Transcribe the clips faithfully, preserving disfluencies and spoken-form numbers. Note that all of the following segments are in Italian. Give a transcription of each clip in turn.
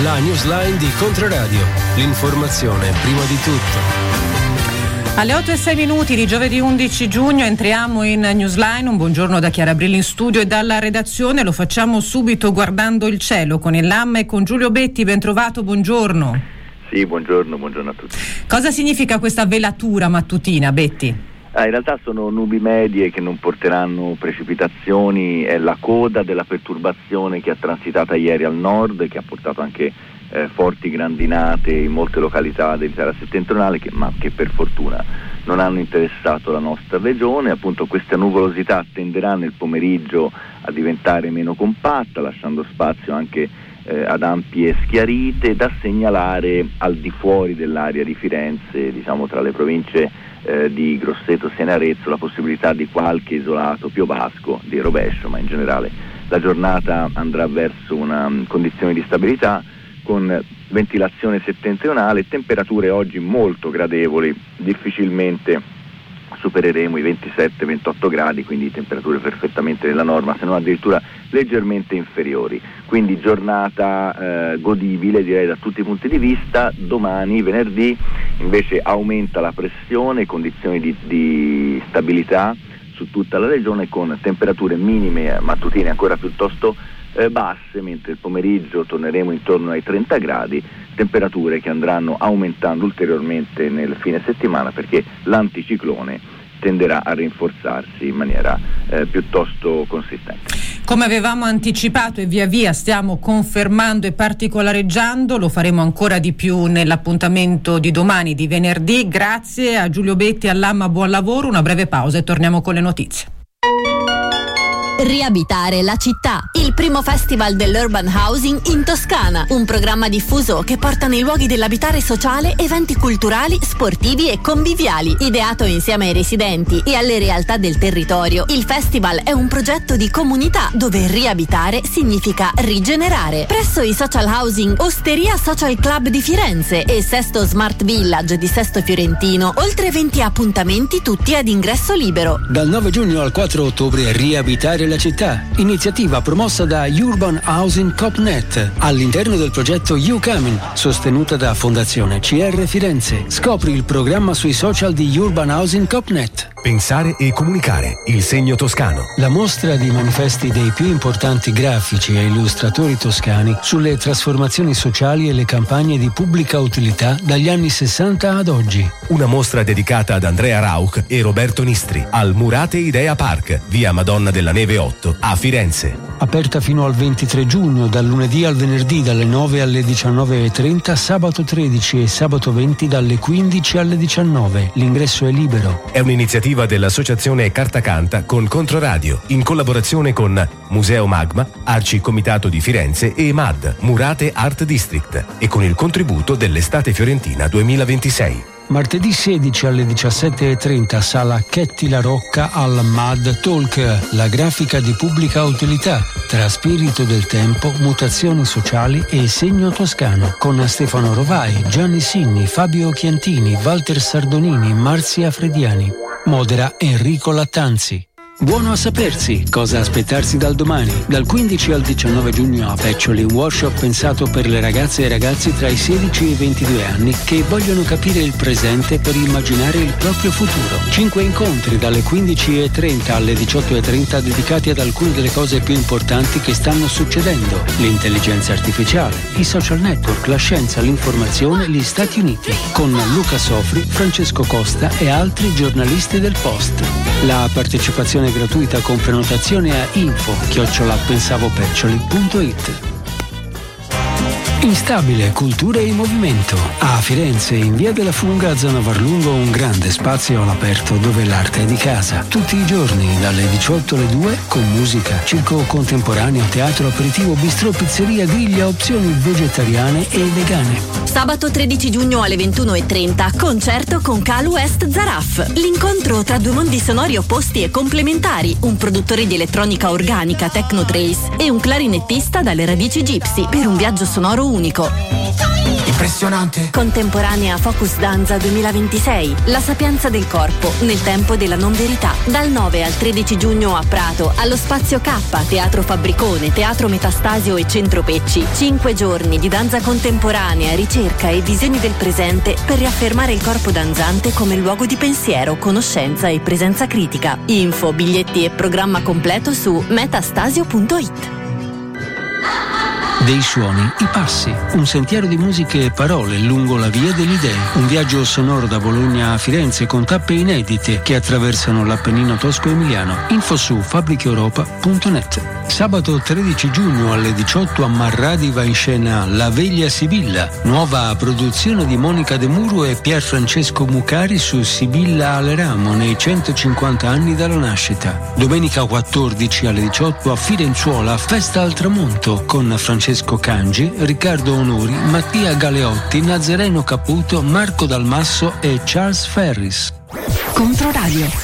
la newsline di Controradio. L'informazione prima di tutto. Alle otto e sei minuti di giovedì undici giugno entriamo in Newsline. Un buongiorno da Chiara Brilli in studio e dalla redazione. Lo facciamo subito guardando il cielo con il Lamma e con Giulio Betti. Ben trovato, buongiorno. Sì, buongiorno, buongiorno a tutti. Cosa significa questa velatura mattutina, Betti? Ah, in realtà sono nubi medie che non porteranno precipitazioni, è la coda della perturbazione che ha transitato ieri al nord, che ha portato anche eh, forti grandinate in molte località dell'Italia settentrionale, che, ma che per fortuna non hanno interessato la nostra regione. Appunto questa nuvolosità tenderà nel pomeriggio a diventare meno compatta, lasciando spazio anche eh, ad ampie schiarite, da segnalare al di fuori dell'area di Firenze, diciamo tra le province Eh, di Grosseto, Siena e Arezzo, la possibilità di qualche isolato piovasco, di rovescio, ma in generale la giornata andrà verso una um, condizione di stabilità con ventilazione settentrionale, temperature oggi molto gradevoli, difficilmente supereremo i ventisette ventotto gradi, quindi temperature perfettamente nella norma, se non addirittura leggermente inferiori. Quindi giornata eh, godibile, direi, da tutti i punti di vista. Domani, venerdì, invece aumenta la pressione, condizioni di, di stabilità su tutta la regione, con temperature minime mattutine ancora piuttosto eh, basse, mentre il pomeriggio torneremo intorno ai trenta gradi, temperature che andranno aumentando ulteriormente nel fine settimana, perché l'anticiclone tenderà a rinforzarsi in maniera eh, piuttosto consistente. Come avevamo anticipato e via via stiamo confermando e particolareggiando, lo faremo ancora di più nell'appuntamento di domani, di venerdì. Grazie a Giulio Betti e all'Amma, buon lavoro, una breve pausa e torniamo con le notizie. Riabitare la città, il primo festival dell'urban housing in Toscana, un programma diffuso che porta nei luoghi dell'abitare sociale eventi culturali, sportivi e conviviali, ideato insieme ai residenti e alle realtà del territorio. Il festival è un progetto di comunità dove riabitare significa rigenerare. Presso i social housing Osteria Social Club di Firenze e Sesto Smart Village di Sesto Fiorentino, oltre venti appuntamenti tutti ad ingresso libero. Dal nove giugno al quattro ottobre Riabitare la città, iniziativa promossa da Urban Housing CoopNet all'interno del progetto You Coming, sostenuta da Fondazione C R Firenze. Scopri il programma sui social di Urban Housing CoopNet. Pensare e comunicare, il segno toscano. La mostra di manifesti dei più importanti grafici e illustratori toscani sulle trasformazioni sociali e le campagne di pubblica utilità dagli anni sessanta ad oggi. Una mostra dedicata ad Andrea Rauch e Roberto Nistri al Murate Idea Park, via Madonna della Neve otto, a Firenze. Aperta fino al ventitré giugno, dal lunedì al venerdì dalle nove alle diciannove e trenta, sabato tredici e sabato venti dalle quindici alle diciannove. L'ingresso è libero. È un'iniziativa dell'associazione Carta Canta con Controradio, in collaborazione con Museo Magma, Arci Comitato di Firenze e M A D, Murate Art District, e con il contributo dell'Estate Fiorentina duemilaventisei. Martedì sedici alle diciassette e trenta, sala Chetti La Rocca al M A D Talk, la grafica di pubblica utilità, tra spirito del tempo, mutazioni sociali e segno toscano, con Stefano Rovai, Gianni Sinni, Fabio Chiantini, Walter Sardonini, Marzia Frediani. Modera Enrico Lattanzi. Buono a sapersi cosa aspettarsi dal domani. Dal quindici al diciannove giugno a Peccioli, un workshop pensato per le ragazze e ragazzi tra i sedici e i ventidue anni che vogliono capire il presente per immaginare il proprio futuro. Cinque incontri dalle quindici e trenta alle diciotto e trenta dedicati ad alcune delle cose più importanti che stanno succedendo: l'intelligenza artificiale, i social network, la scienza, l'informazione, gli Stati Uniti, con Luca Sofri, Francesco Costa e altri giornalisti del Post. La partecipazione gratuita con prenotazione a info chiocciola pensavopeccioli punto it. Instabile, cultura e movimento. A Firenze, in via della Funga, zona Varlungo, un grande spazio all'aperto dove l'arte è di casa. Tutti i giorni, dalle diciotto alle due, con musica, circo contemporaneo, teatro, aperitivo, bistrò, pizzeria, griglia, opzioni vegetariane e vegane. Sabato tredici giugno alle ventuno e trenta, concerto con Calu Est Zaraf. L'incontro tra due mondi sonori opposti e complementari, un produttore di elettronica organica Techno Trace e un clarinettista dalle radici gypsy, per un viaggio sonoro unico. Impressionante. Contemporanea Focus Danza duemilaventisei. La sapienza del corpo nel tempo della non verità. Dal nove al tredici giugno a Prato, allo Spazio K, Teatro Fabbricone, Teatro Metastasio e Centro Pecci. Cinque giorni di danza contemporanea, ricerca e visioni del presente per riaffermare il corpo danzante come luogo di pensiero, conoscenza e presenza critica. Info, biglietti e programma completo su metastasio punto it. Dei suoni, i passi, un sentiero di musiche e parole lungo la via delle idee, un viaggio sonoro da Bologna a Firenze con tappe inedite che attraversano l'Appennino tosco-emiliano. Info su fabbrica europa punto net. Sabato tredici giugno alle diciotto a Marradi va in scena La Veglia Sibilla, nuova produzione di Monica De Muro e Pier Francesco Mucari su Sibilla Aleramo nei centocinquanta anni dalla nascita. Domenica quattordici alle diciotto a Firenzuola, Festa al Tramonto con Francesco Francesco Cangi, Riccardo Onori, Mattia Galeotti, Nazareno Caputo, Marco Dalmasso e Charles Ferris. Controradio.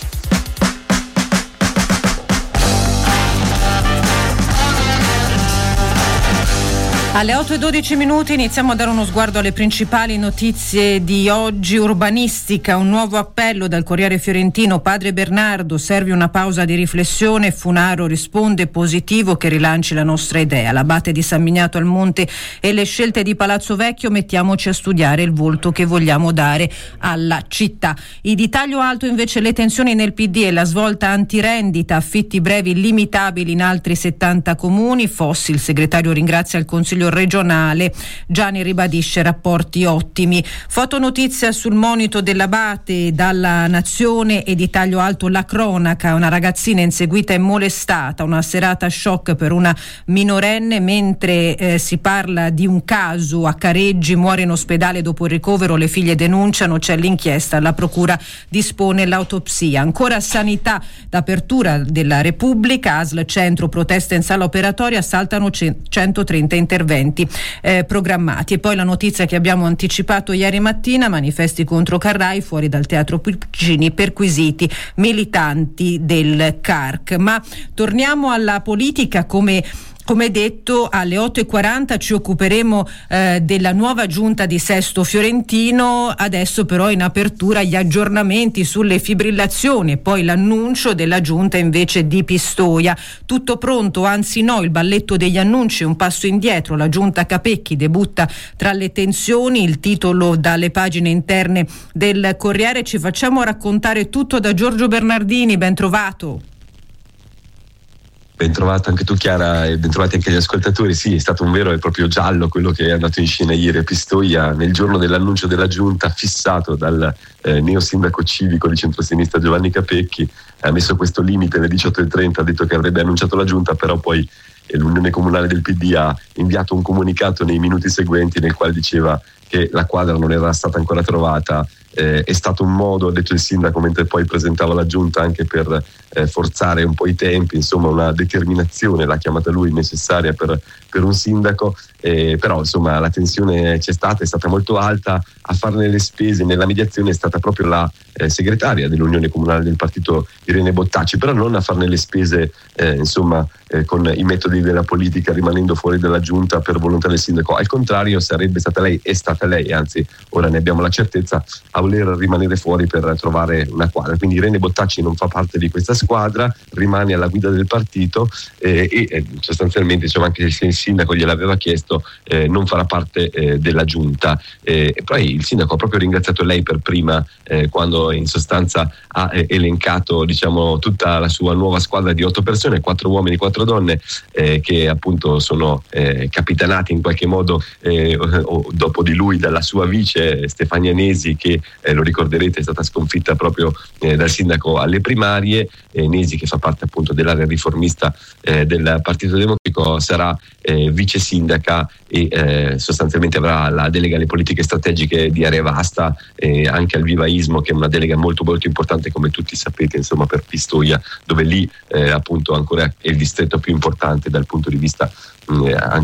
Alle otto e dodici minuti iniziamo a dare uno sguardo alle principali notizie di oggi. Urbanistica, un nuovo appello dal Corriere Fiorentino. Padre Bernardo, serve una pausa di riflessione. Funaro risponde positivo che rilanci la nostra idea. L'abate di San Miniato al Monte e le scelte di Palazzo Vecchio, mettiamoci a studiare il volto che vogliamo dare alla città. I di taglio alto invece le tensioni nel P D e la svolta antirendita, affitti brevi limitabili in altri settanta comuni. Fossi, il segretario, ringrazia il Consiglio regionale. Gianni ribadisce rapporti ottimi. Fotonotizia sul monito dell'abate dalla Nazione e di taglio alto la cronaca, una ragazzina inseguita e molestata, una serata shock per una minorenne, mentre eh, si parla di un caso a Careggi, muore in ospedale dopo il ricovero, le figlie denunciano, c'è l'inchiesta, la procura dispone l'autopsia. Ancora sanità, d'apertura della Repubblica, A S L Centro, protesta in sala operatoria, saltano centotrenta interventi eh, programmati. E poi la notizia che abbiamo anticipato ieri mattina, manifesti contro Carrai fuori dal Teatro Puccini, perquisiti militanti del C A R C. Ma torniamo alla politica. Come Come detto, alle otto e quaranta ci occuperemo eh, della nuova giunta di Sesto Fiorentino. Adesso però in apertura gli aggiornamenti sulle fibrillazioni e poi l'annuncio della giunta invece di Pistoia. Tutto pronto, anzi no, il balletto degli annunci, un passo indietro. La giunta Capecchi debutta tra le tensioni, il titolo dalle pagine interne del Corriere. Ci facciamo raccontare tutto da Giorgio Bernardini, ben trovato. Ben trovata anche tu, Chiara, e ben trovati anche gli ascoltatori. Sì, è stato un vero e proprio giallo quello che è andato in scena ieri a Pistoia nel giorno dell'annuncio della giunta, fissato dal eh, neo sindaco civico di centrosinistra Giovanni Capecchi. Ha messo questo limite alle diciotto e trenta, ha detto che avrebbe annunciato la giunta, però poi eh, l'Unione Comunale del P D ha inviato un comunicato nei minuti seguenti nel quale diceva che la quadra non era stata ancora trovata. Eh, è stato un modo, ha detto il sindaco mentre poi presentava la giunta, anche per eh, forzare un po' i tempi, insomma una determinazione, l'ha chiamata lui, necessaria per, per un sindaco, eh, però insomma la tensione c'è stata, è stata molto alta. A farne le spese nella mediazione è stata proprio la eh, segretaria dell'Unione Comunale del partito Irene Bottacci, però non a farne le spese eh, insomma eh, con i metodi della politica, rimanendo fuori dalla giunta per volontà del sindaco. Al contrario, sarebbe stata lei, è stata lei, anzi ora ne abbiamo la certezza, a voler rimanere fuori per trovare una quadra. Quindi Irene Bottacci non fa parte di questa squadra, rimane alla guida del partito eh, e eh, sostanzialmente, diciamo, anche se il sindaco gliel'aveva chiesto, eh, non farà parte eh, della giunta. Eh, e poi il sindaco ha proprio ringraziato lei per prima, eh, quando in sostanza ha eh, elencato, diciamo, tutta la sua nuova squadra di otto persone, quattro uomini, quattro donne, eh, che appunto sono eh, capitanati in qualche modo eh, o, dopo di lui dalla sua vice Stefania Nesi, che eh, lo ricorderete è stata sconfitta proprio eh, dal sindaco alle primarie. eh, Nesi, che fa parte appunto dell'area riformista eh, del Partito Democratico, sarà eh, vice sindaca e eh, sostanzialmente avrà la delega alle politiche strategiche di area vasta, eh, anche al vivaismo, che è una delega molto molto importante, come tutti sapete, insomma, per Pistoia, dove lì eh, appunto ancora è il distretto più importante dal punto di vista mh, anche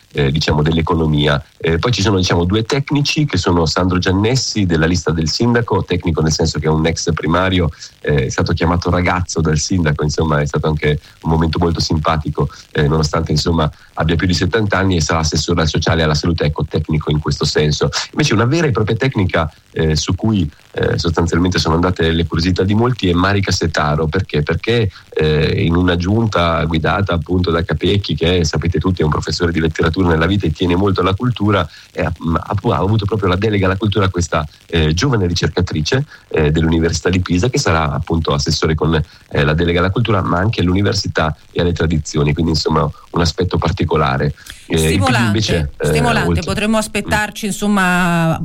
eh, diciamo dell'economia. Eh, poi ci sono diciamo due tecnici che sono Sandro Giannessi della lista del sindaco, tecnico nel senso che è un ex primario, eh, è stato chiamato ragazzo dal sindaco, insomma è stato anche un momento molto simpatico, eh, nonostante insomma abbia più di settanta anni, e sarà assessore al sociale e alla salute, ecco, tecnico in questo senso. Invece una vera e propria tecnica eh, su cui eh, sostanzialmente sono andate le curiosità di molti è Marica Setaro. Perché? Perché eh, in una giunta guidata appunto da Capecchi, che sapete tutti è un professore di letteratura nella vita e tiene molto alla cultura, eh, ha, ha avuto proprio la delega alla cultura questa eh, giovane ricercatrice eh, dell'Università di Pisa, che sarà appunto assessore con eh, la delega alla cultura, ma anche all'università e alle tradizioni, quindi insomma un aspetto particolare. Eh, stimolante, invece, eh, stimolante. oltre... Potremmo aspettarci, insomma,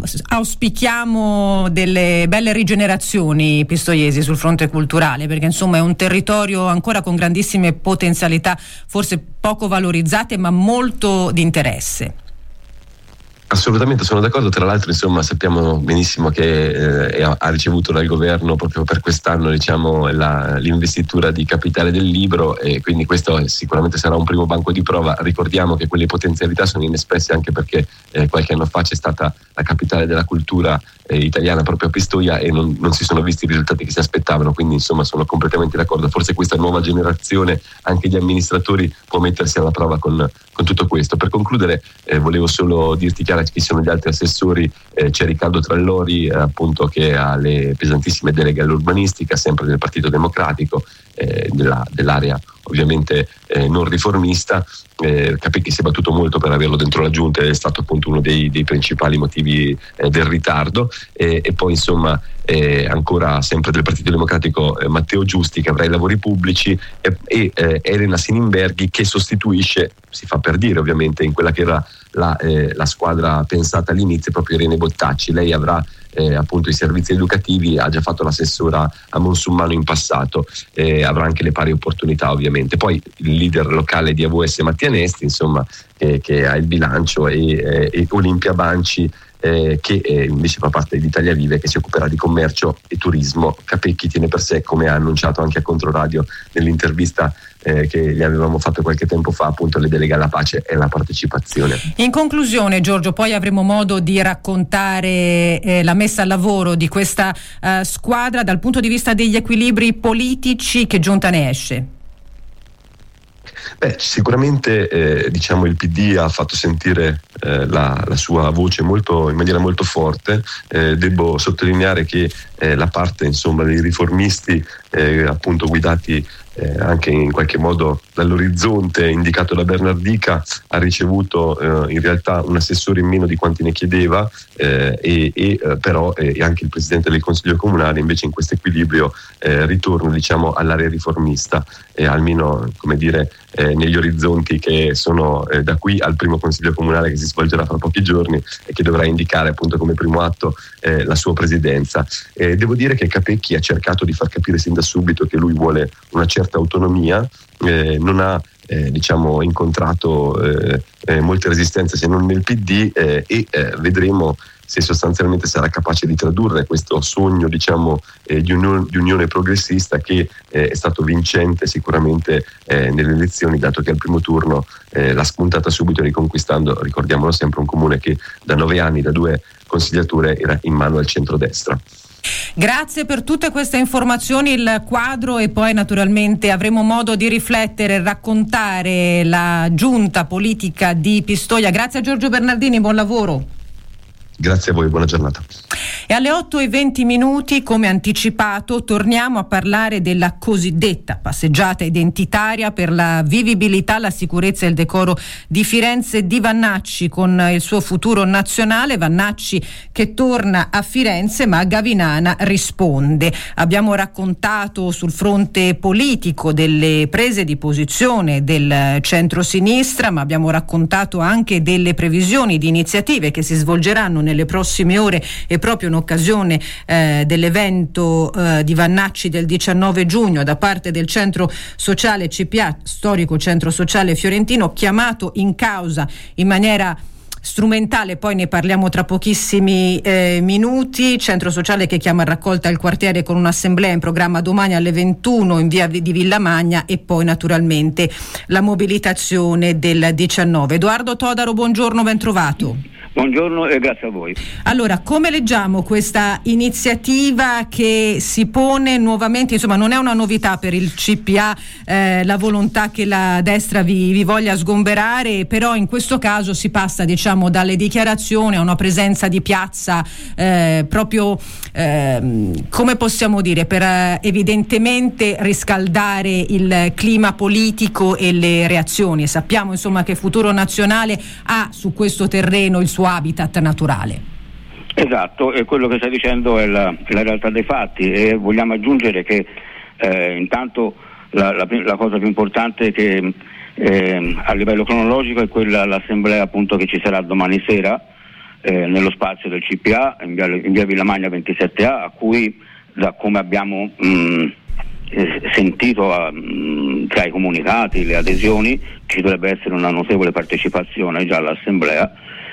auspichiamo delle belle rigenerazioni pistoiesi sul fronte culturale, perché insomma è un territorio ancora con grandissime potenzialità, forse poco valorizzate, ma molto di interesse. Assolutamente, sono d'accordo. Tra l'altro, insomma, sappiamo benissimo che eh, ha ricevuto dal governo proprio per quest'anno, diciamo, la, l'investitura di capitale del libro, e quindi questo sicuramente sarà un primo banco di prova. Ricordiamo che quelle potenzialità sono inespresse anche perché eh, qualche anno fa c'è stata la capitale della cultura eh, italiana proprio a Pistoia e non, non si sono visti i risultati che si aspettavano, quindi insomma sono completamente d'accordo. Forse questa nuova generazione anche di amministratori può mettersi alla prova con, con tutto questo. Per concludere eh, volevo solo dirti, Chiara, chi sono gli altri assessori. Eh, c'è Riccardo Trallori eh, appunto, che ha le pesantissime deleghe all'urbanistica, sempre del Partito Democratico, eh, della, dell'area ovviamente eh, non riformista. eh, Capecchi si è battuto molto per averlo dentro la giunta, è stato appunto uno dei, dei principali motivi eh, del ritardo, eh, e poi insomma eh, ancora sempre del Partito Democratico eh, Matteo Giusti, che avrà i lavori pubblici, e, e eh, Elena Sinimberghi, che sostituisce, si fa per dire ovviamente, in quella che era la, eh, la squadra pensata all'inizio, proprio Irene Bottacci. Lei avrà Eh, appunto i servizi educativi, ha già fatto l'assessora a Monsummano in passato, eh, avrà anche le pari opportunità ovviamente. Poi il leader locale di A V S Mattia Nesti, insomma, eh, che ha il bilancio, e, eh, e Olimpia Banci, eh, che eh, invece fa parte di Italia Vive, che si occuperà di commercio e turismo. Capecchi tiene per sé, come ha annunciato anche a Controradio nell'intervista Eh, che gli avevamo fatto qualche tempo fa, appunto le deleghe alla pace e la partecipazione. In conclusione, Giorgio, poi avremo modo di raccontare eh, la messa al lavoro di questa eh, squadra dal punto di vista degli equilibri politici. Che giunta ne esce? Beh, sicuramente eh, diciamo il P D ha fatto sentire eh, la, la sua voce molto, in maniera molto forte. Eh, devo sottolineare che eh, la parte insomma dei riformisti, eh, appunto guidati Eh, anche in qualche modo dall'orizzonte indicato da Bernardica, ha ricevuto eh, in realtà un assessore in meno di quanti ne chiedeva, eh, e, e eh, però eh, anche il presidente del Consiglio Comunale invece in questo equilibrio eh, ritorna, diciamo, all'area riformista, eh, almeno come dire eh, negli orizzonti che sono eh, da qui al primo Consiglio Comunale, che si svolgerà fra pochi giorni e che dovrà indicare appunto come primo atto eh, la sua presidenza. Eh, devo dire che Capecchi ha cercato di far capire sin da subito che lui vuole una certa autonomia, eh, non ha eh, diciamo incontrato eh, eh, molte resistenze se non nel P D, eh, e eh, vedremo se sostanzialmente sarà capace di tradurre questo sogno, diciamo, eh, di, unione, di unione progressista, che eh, è stato vincente sicuramente eh, nelle elezioni, dato che al primo turno eh, l'ha spuntata subito, riconquistando, ricordiamolo sempre, un comune che da nove anni, da due consigliature, era in mano al centrodestra. Grazie per tutte queste informazioni, il quadro, e poi naturalmente avremo modo di riflettere e raccontare la giunta politica di Pistoia. Grazie a Giorgio Bernardini, buon lavoro. Grazie a voi, buona giornata. E alle otto e venti minuti, come anticipato, torniamo a parlare della cosiddetta passeggiata identitaria per la vivibilità, la sicurezza e il decoro di Firenze di Vannacci, con il suo futuro nazionale. Vannacci che torna a Firenze, ma Gavinana risponde. Abbiamo raccontato sul fronte politico delle prese di posizione del centro-sinistra, ma abbiamo raccontato anche delle previsioni di iniziative che si svolgeranno nelle prossime ore, e proprio in occasione eh, dell'evento eh, di Vannacci del diciannove giugno da parte del centro sociale C P A, storico centro sociale fiorentino, chiamato in causa in maniera strumentale, poi ne parliamo tra pochissimi eh, minuti. Centro sociale che chiama a raccolta il quartiere con un'assemblea in programma domani alle ventuno in via di Villamagna, e poi naturalmente la mobilitazione del diciannove. Edoardo Todaro, buongiorno, ben trovato. Buongiorno e grazie a voi. Allora, come leggiamo questa iniziativa che si pone nuovamente, insomma non è una novità per il C P A, eh, la volontà che la destra vi, vi voglia sgomberare, però in questo caso si passa, diciamo, dalle dichiarazioni a una presenza di piazza eh, proprio, eh, come possiamo dire, per eh, evidentemente riscaldare il clima politico e le reazioni. Sappiamo insomma che Futuro Nazionale ha su questo terreno il suo habitat naturale. Esatto, e quello che stai dicendo è la, la realtà dei fatti, e vogliamo aggiungere che eh, intanto la, la, la cosa più importante è che eh, a livello cronologico è quella l'assemblea appunto che ci sarà domani sera eh, nello spazio del C P A in via, in via Villamagna ventisette A, a cui, da come abbiamo mh, eh, sentito mh, tra i comunicati, le adesioni, ci dovrebbe essere una notevole partecipazione già all'assemblea,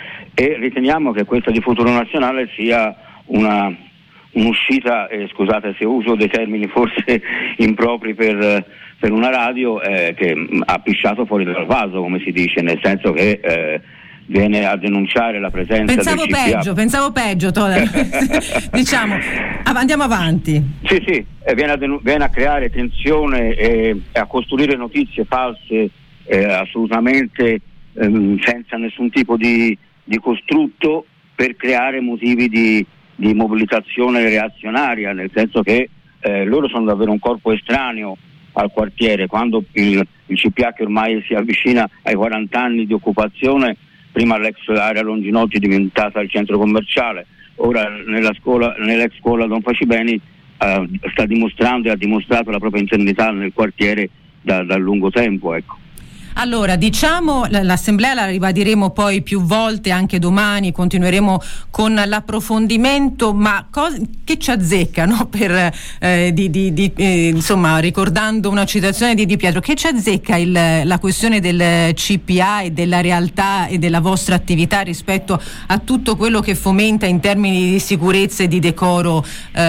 e riteniamo che questa di Futuro Nazionale sia una un'uscita, eh, scusate se uso dei termini forse impropri per, per una radio, eh, che mh, ha pisciato fuori dal vaso, come si dice, nel senso che eh, viene a denunciare la presenza pensavo del C P A. peggio, pensavo peggio Todaro. Diciamo, andiamo avanti. Sì, sì, eh, viene, a denu- viene a creare tensione e, e a costruire notizie false, eh, assolutamente ehm, senza nessun tipo di di costrutto, per creare motivi di, di mobilitazione reazionaria, nel senso che eh, loro sono davvero un corpo estraneo al quartiere. Quando il, il C P A, che ormai si avvicina ai quaranta anni di occupazione, prima l'ex area Longinotti diventata il centro commerciale, ora nella scuola, nell'ex scuola Don Facibeni, eh, sta dimostrando e ha dimostrato la propria internità nel quartiere da, da lungo tempo, ecco. Allora, diciamo, l'assemblea la ribadiremo poi più volte anche domani, continueremo con l'approfondimento, ma cos- che ci azzecca, no? Per, eh, di, di, di, eh, insomma, ricordando una citazione di Di Pietro, che ci azzecca il, la questione del C P A e della realtà e della vostra attività rispetto a tutto quello che fomenta in termini di sicurezza e di decoro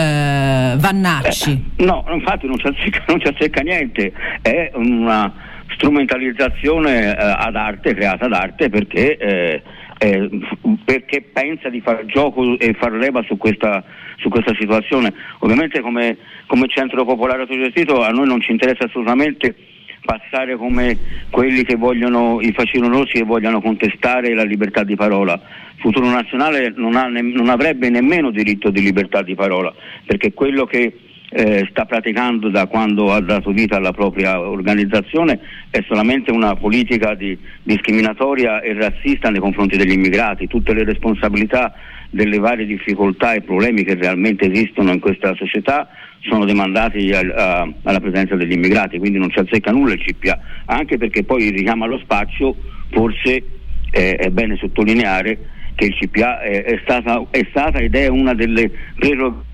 eh, Vannacci? Eh, no, infatti non ci azzecca, non ci azzecca niente, è una strumentalizzazione eh, ad arte, creata ad arte, perché eh, eh, perché pensa di far gioco e far leva su questa su questa situazione. Ovviamente come, come Centro Popolare Autogestito a noi non ci interessa assolutamente passare come quelli che vogliono, i facilosi che vogliono contestare la libertà di parola. Futuro Nazionale non, ha ne, non avrebbe nemmeno diritto di libertà di parola, perché quello che Eh, sta praticando da quando ha dato vita alla propria organizzazione è solamente una politica di, discriminatoria e razzista nei confronti degli immigrati. Tutte le responsabilità delle varie difficoltà e problemi che realmente esistono in questa società sono demandati a, a, alla presenza degli immigrati, quindi non ci azzecca nulla il C P A, anche perché poi il richiamo allo spazio, forse eh, è bene sottolineare che il C P A è, è, stata, è stata ed è una delle prerogative.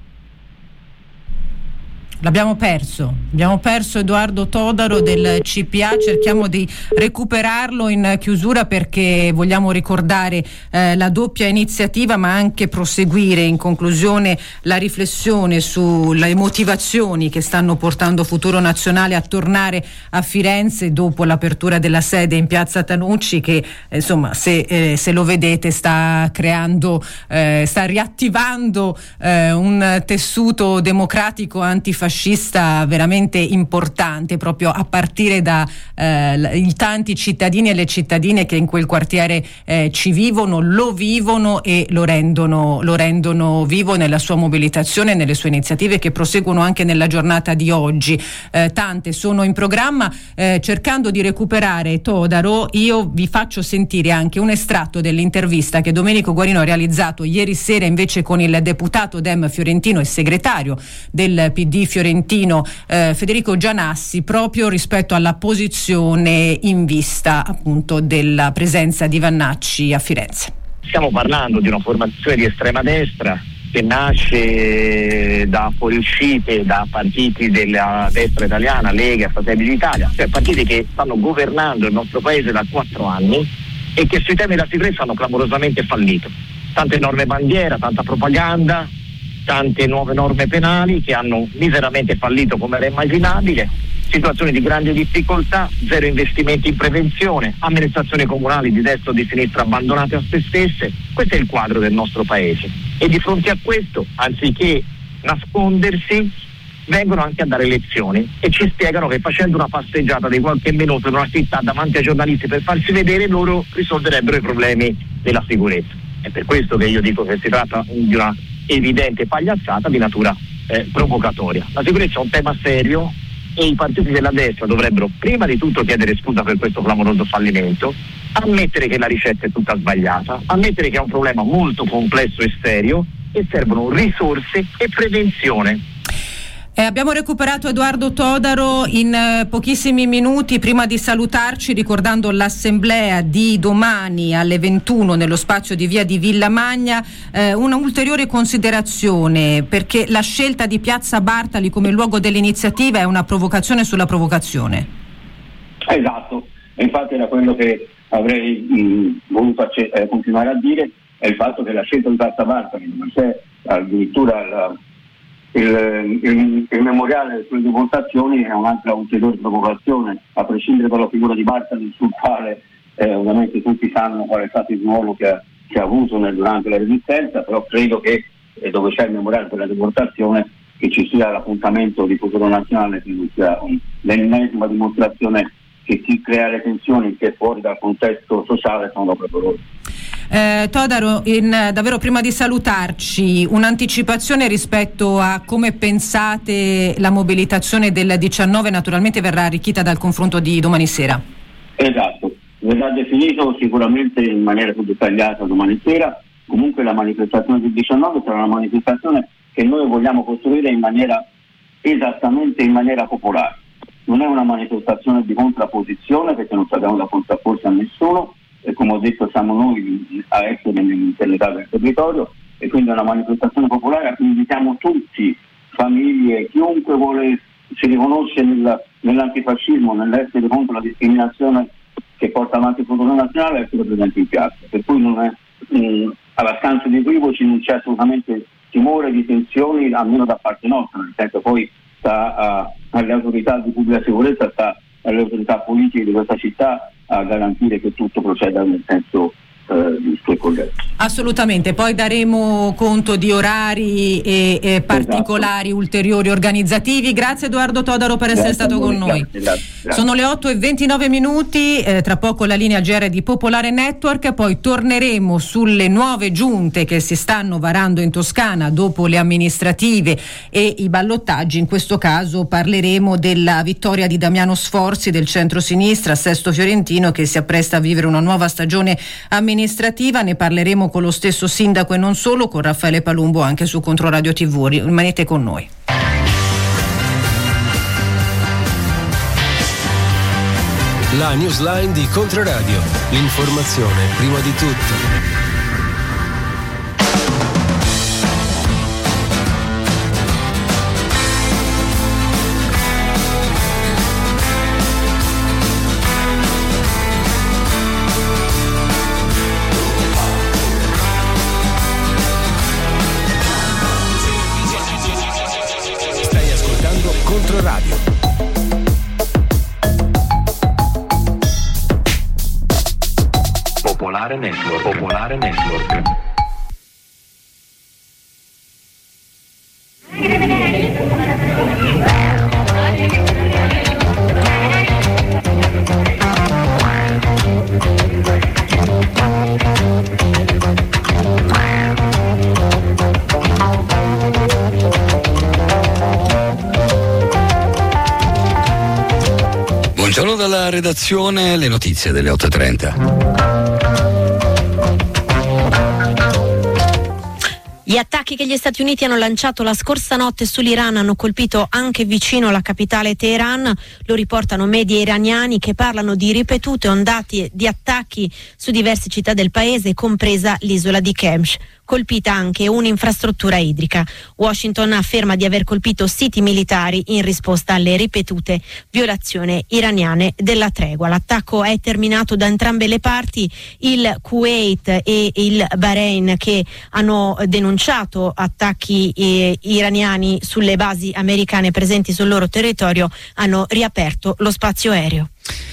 L'abbiamo perso, abbiamo perso Edoardo Todaro del C P A, cerchiamo di recuperarlo in chiusura perché vogliamo ricordare eh, la doppia iniziativa, ma anche proseguire in conclusione la riflessione sulle motivazioni che stanno portando Futuro Nazionale a tornare a Firenze dopo l'apertura della sede in piazza Tanucci, che eh, insomma se, eh, se lo vedete sta creando, eh, sta riattivando eh, un tessuto democratico antifascista fascista veramente importante, proprio a partire da eh, i tanti cittadini e le cittadine che in quel quartiere eh, ci vivono, lo vivono e lo rendono, lo rendono vivo nella sua mobilitazione e nelle sue iniziative che proseguono anche nella giornata di oggi. Eh, tante sono in programma. Eh, cercando di recuperare Todaro, io vi faccio sentire anche un estratto dell'intervista che Domenico Guarino ha realizzato ieri sera invece con il deputato Dem fiorentino e segretario del P D fiorentino eh, Federico Gianassi, proprio rispetto alla posizione in vista appunto della presenza di Vannacci a Firenze. Stiamo parlando di una formazione di estrema destra che nasce da fuoriuscite da partiti della destra italiana, Lega, Fratelli d'Italia, cioè partiti che stanno governando il nostro paese da quattro anni e che sui temi della sicurezza hanno clamorosamente fallito. Tante norme bandiera, tanta propaganda, tante nuove norme penali che hanno miseramente fallito come era immaginabile, situazioni di grande difficoltà, zero investimenti in prevenzione, amministrazioni comunali di destra o di sinistra abbandonate a se stesse. Questo è il quadro del nostro paese e di fronte a questo, anziché nascondersi, vengono anche a dare lezioni e ci spiegano che facendo una passeggiata di qualche minuto in una città davanti ai giornalisti per farsi vedere, loro risolverebbero i problemi della sicurezza. È per questo che io dico che si tratta di una evidente pagliazzata di natura eh, provocatoria. La sicurezza è un tema serio e i partiti della destra dovrebbero prima di tutto chiedere scusa per questo clamoroso fallimento, ammettere che la ricetta è tutta sbagliata, ammettere che è un problema molto complesso e serio e servono risorse e prevenzione. Eh, abbiamo recuperato Edoardo Todaro in eh, pochissimi minuti. Prima di salutarci, ricordando l'assemblea di domani alle ventuno nello spazio di via di Villamagna, eh, una ulteriore considerazione, perché la scelta di Piazza Bartali come luogo dell'iniziativa è una provocazione sulla provocazione. Esatto, infatti era quello che avrei mh, voluto acce- eh, continuare a dire, è il fatto che la scelta di Piazza Bartali, dove c'è addirittura la Il, il, il memoriale sulle deportazioni, è un'altra ulteriore provocazione, a prescindere dalla figura di Bartali, sul quale eh, ovviamente tutti sanno qual è stato il ruolo che ha, che ha avuto nel, durante la resistenza, però credo che eh, dove c'è il memoriale per la deportazione che ci sia l'appuntamento di futuro nazionale, che sia un, l'ennesima dimostrazione che chi crea le tensioni che fuori dal contesto sociale sono proprio loro. Eh, Todaro, in, davvero prima di salutarci, un'anticipazione rispetto a come pensate la mobilitazione del diciannove, naturalmente verrà arricchita dal confronto di domani sera. Esatto, verrà definito sicuramente in maniera più dettagliata domani sera. Comunque la manifestazione del diciannove sarà una manifestazione che noi vogliamo costruire in maniera esattamente in maniera popolare. Non è una manifestazione di contrapposizione, perché non abbiamo da contrapporsi a nessuno, e come ho detto siamo noi a essere nell'interiorità del territorio, e quindi è una manifestazione popolare a cui invitiamo tutti, famiglie, chiunque vuole, si riconosce nel, nell'antifascismo, nell'essere contro la discriminazione che porta avanti il futuro nazionale, a essere presenti in piazza. Per cui non è, mh, alla scanso di equivoci non c'è assolutamente timore di tensioni, almeno da parte nostra, nel senso poi sta a, alle autorità di pubblica sicurezza, sta alle autorità politiche di questa città a garantire che tutto proceda nel senso eh, giusto e corretto. Assolutamente, poi daremo conto di orari e, e particolari, esatto, ulteriori organizzativi. Grazie Edoardo Todaro per essere grazie stato con noi. Grazie, grazie, grazie. Sono le otto e ventinove minuti, eh, tra poco la linea G R di Popolare Network, poi torneremo sulle nuove giunte che si stanno varando in Toscana dopo le amministrative e i ballottaggi. In questo caso parleremo della vittoria di Damiano Sforzi del centro-sinistra, Sesto Fiorentino, che si appresta a vivere una nuova stagione amministrativa. Ne parleremo con lo stesso sindaco e non solo, con Raffaele Palumbo anche su Controradio tivù. Rimanete con noi. La newsline di Controradio, l'informazione prima di tutto. Controradio. Popolare Network. Popolare Network. Buongiorno dalla redazione, le notizie delle otto e trenta. Gli attacchi che gli Stati Uniti hanno lanciato la scorsa notte sull'Iran hanno colpito anche vicino alla capitale Teheran. Lo riportano media iraniani che parlano di ripetute ondate di attacchi su diverse città del paese, compresa l'isola di Kemsh. colpita anche un'infrastruttura idrica. Washington afferma di aver colpito siti militari in risposta alle ripetute violazioni iraniane della tregua. L'attacco è terminato da entrambe le parti, il Kuwait e il Bahrain, che hanno denunciato attacchi eh, iraniani sulle basi americane presenti sul loro territorio, hanno riaperto lo spazio aereo.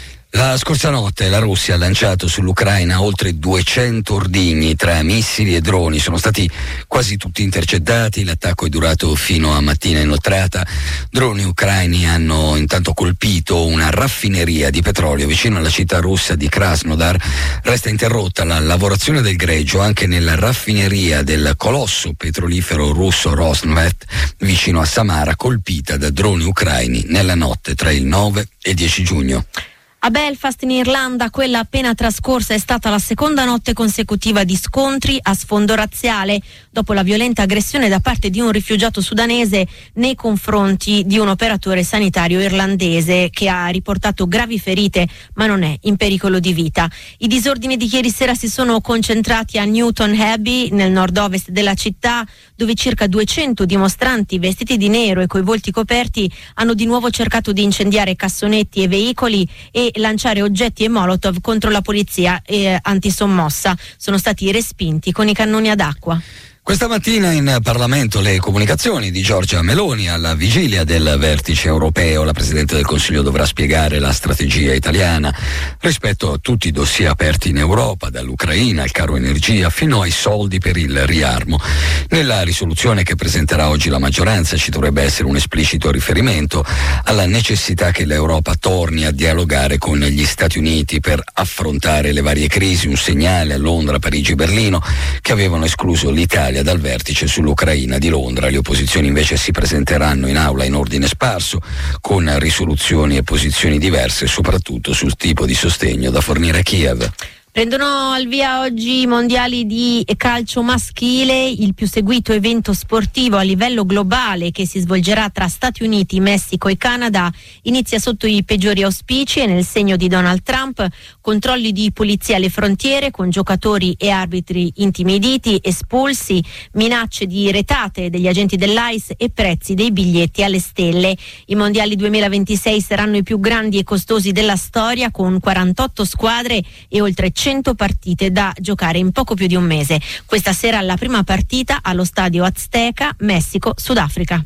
La scorsa notte la Russia ha lanciato sull'Ucraina oltre duecento ordigni tra missili e droni, sono stati quasi tutti intercettati, l'attacco è durato fino a mattina inoltrata. Droni ucraini hanno intanto colpito una raffineria di petrolio vicino alla città russa di Krasnodar. Resta interrotta la lavorazione del greggio anche nella raffineria del colosso petrolifero russo Rosneft vicino a Samara, colpita da droni ucraini nella notte tra il nove e il dieci giugno. A Belfast in Irlanda, quella appena trascorsa è stata la seconda notte consecutiva di scontri a sfondo razziale dopo la violenta aggressione da parte di un rifugiato sudanese nei confronti di un operatore sanitario irlandese che ha riportato gravi ferite ma non è in pericolo di vita. I disordini di ieri sera si sono concentrati a Newton Abbey, nel nord-ovest della città, dove circa duecento dimostranti vestiti di nero e coi volti coperti hanno di nuovo cercato di incendiare cassonetti e veicoli e lanciare oggetti e molotov contro la polizia eh, antisommossa. Sono stati respinti con i cannoni ad acqua. Questa mattina in Parlamento le comunicazioni di Giorgia Meloni alla vigilia del vertice europeo. La Presidente del Consiglio dovrà spiegare la strategia italiana rispetto a tutti i dossier aperti in Europa, dall'Ucraina al caro energia fino ai soldi per il riarmo. Nella risoluzione che presenterà oggi la maggioranza ci dovrebbe essere un esplicito riferimento alla necessità che l'Europa torni a dialogare con gli Stati Uniti per affrontare le varie crisi, un segnale a Londra, Parigi e Berlino che avevano escluso l'Italia dal vertice sull'Ucraina di Londra. Le opposizioni invece si presenteranno in aula in ordine sparso con risoluzioni e posizioni diverse, soprattutto sul tipo di sostegno da fornire a Kiev. Prendono al via oggi i mondiali di calcio maschile, il più seguito evento sportivo a livello globale che si svolgerà tra Stati Uniti, Messico e Canada. Inizia sotto i peggiori auspici e nel segno di Donald Trump, controlli di polizia alle frontiere con giocatori e arbitri intimiditi, espulsi, minacce di retate degli agenti dell'A I S e prezzi dei biglietti alle stelle. I mondiali duemilaventisei saranno i più grandi e costosi della storia, con quarantotto squadre e oltre cento partite da giocare in poco più di un mese. Questa sera la prima partita allo stadio Azteca, Messico-Sudafrica.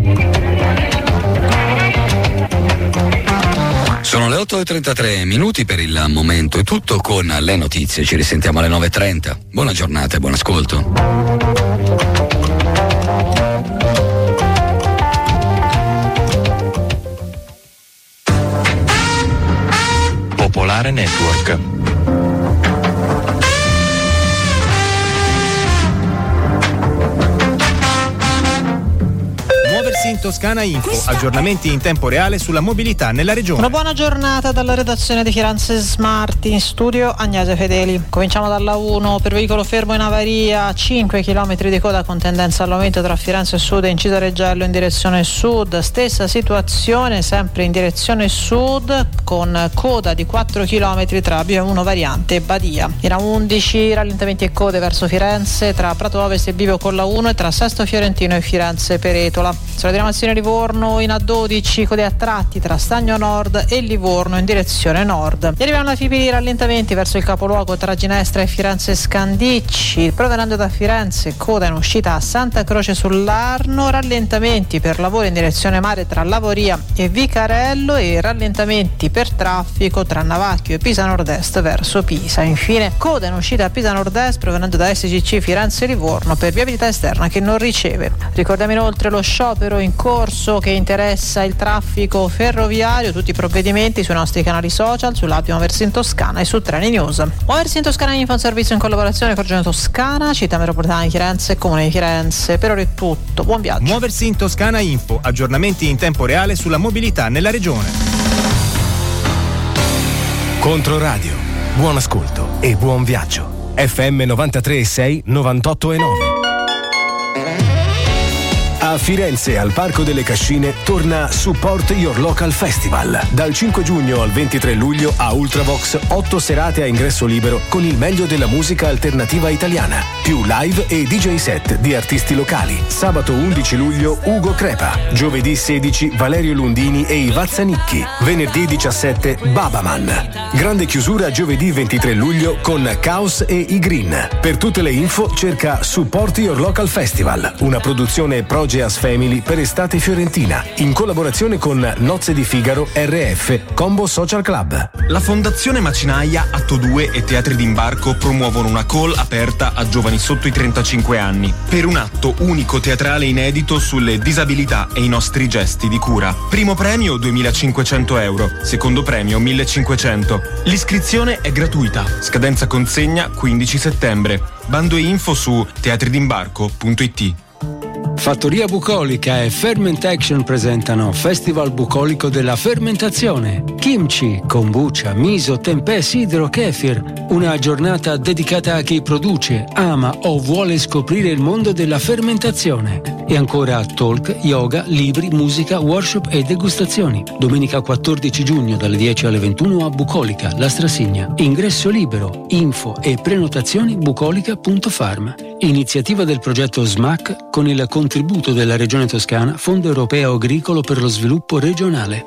Sono le otto e trentatré minuti, per il momento è tutto con le notizie, ci risentiamo alle nove e trenta. Buona giornata e buon ascolto. Popolare Network. In Toscana Info, aggiornamenti in tempo reale sulla mobilità nella regione. Una buona giornata dalla redazione di Firenze Smart, in studio Agnese Fedeli. Cominciamo dalla uno, per veicolo fermo in avaria, cinque chilometri di coda con tendenza all'aumento tra Firenze Sud e Incisa Reggello in direzione sud. Stessa situazione sempre in direzione sud con coda di quattro chilometri tra B uno variante e Badia. In A undici rallentamenti e code verso Firenze tra Prato Ovest e Bivio con la uno e tra Sesto Fiorentino e Firenze Peretola. Sulla diramazione Livorno in A dodici code a tratti tra Stagno Nord e Livorno in direzione nord. E arrivano a Fipili rallentamenti verso il capoluogo tra Ginestra e Firenze Scandicci. Provenendo da Firenze, coda in uscita a Santa Croce sull'Arno, rallentamenti per lavori in direzione mare tra Lavoria e Vicarello e rallentamenti per traffico tra Navacchio e Pisa Nord-Est verso Pisa. Infine, coda in uscita a Pisa Nord-Est provenendo da S G C Firenze Livorno per viabilità esterna che non riceve. Ricordiamo inoltre lo sciopero in corso che interessa il traffico ferroviario. Tutti i provvedimenti sui nostri canali social, sull'app Muoversi in Toscana e su Treni News. Muoversi in Toscana Info, un servizio in collaborazione con Regione Toscana, Città Metropolitana di Firenze e Comune di Firenze. Per ora è tutto, buon viaggio. Muoversi in Toscana Info, aggiornamenti in tempo reale sulla mobilità nella regione. Controradio, buon ascolto e buon viaggio. F M novantatré e sei, novantotto e nove. A Firenze, al Parco delle Cascine, torna Support Your Local Festival. Dal cinque giugno al ventitré luglio a Ultravox, otto serate a ingresso libero con il meglio della musica alternativa italiana. Più live e D J set di artisti locali. Sabato undici luglio Ugo Crepa. Giovedì sedici Valerio Lundini e Iva Zanicchi. Venerdì diciassette Babaman. Grande chiusura giovedì ventitré luglio con Chaos e I Green. Per tutte le info cerca Support Your Local Festival, una produzione Progeas Family per estate fiorentina, in collaborazione con Nozze di Figaro, R F, Combo Social Club. La Fondazione Macinaia, Atto due e Teatri d'Imbarco promuovono una call aperta a giovani sotto i trentacinque anni per un atto unico teatrale inedito sulle disabilità e i nostri gesti di cura. Primo premio duemilacinquecento euro, secondo premio millecinquecento. L'iscrizione è gratuita, scadenza consegna quindici settembre. Bando e info su teatridimbarco punto it. Fattoria Bucolica e Ferment Action presentano Festival Bucolico della Fermentazione. Kimchi, kombucha, miso, tempeh, sidro, kefir. Una giornata dedicata a chi produce, ama o vuole scoprire il mondo della fermentazione. E ancora talk, yoga, libri, musica, workshop e degustazioni. Domenica quattordici giugno dalle dieci alle ventuno a Bucolica, La Strasigna. Ingresso libero. Info e prenotazioni bucolica punto farm. Iniziativa del progetto S M A C con il contributo della Regione Toscana, Fondo Europeo Agricolo per lo Sviluppo Regionale.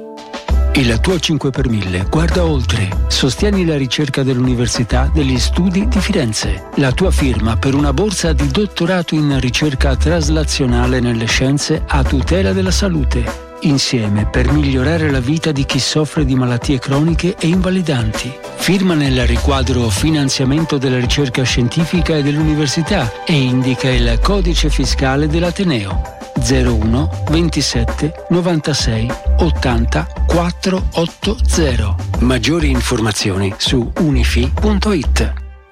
Il tuo cinque per mille guarda oltre. Sostieni la ricerca dell'Università degli Studi di Firenze. La tua firma per una borsa di dottorato in ricerca traslazionale nelle scienze a tutela della salute. Insieme per migliorare la vita di chi soffre di malattie croniche e invalidanti. Firma nel riquadro Finanziamento della ricerca scientifica e dell'università e indica il codice fiscale dell'Ateneo zero uno ventisette novantasei ottanta quattrocentottanta. Maggiori informazioni su unifi punto it.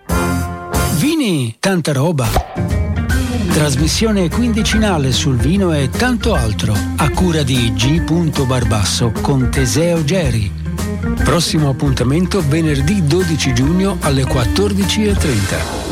Vini, tanta roba. Trasmissione quindicinale sul vino e tanto altro a cura di G. Barbasso con Teseo Geri. Prossimo appuntamento venerdì dodici giugno alle quattordici e trenta.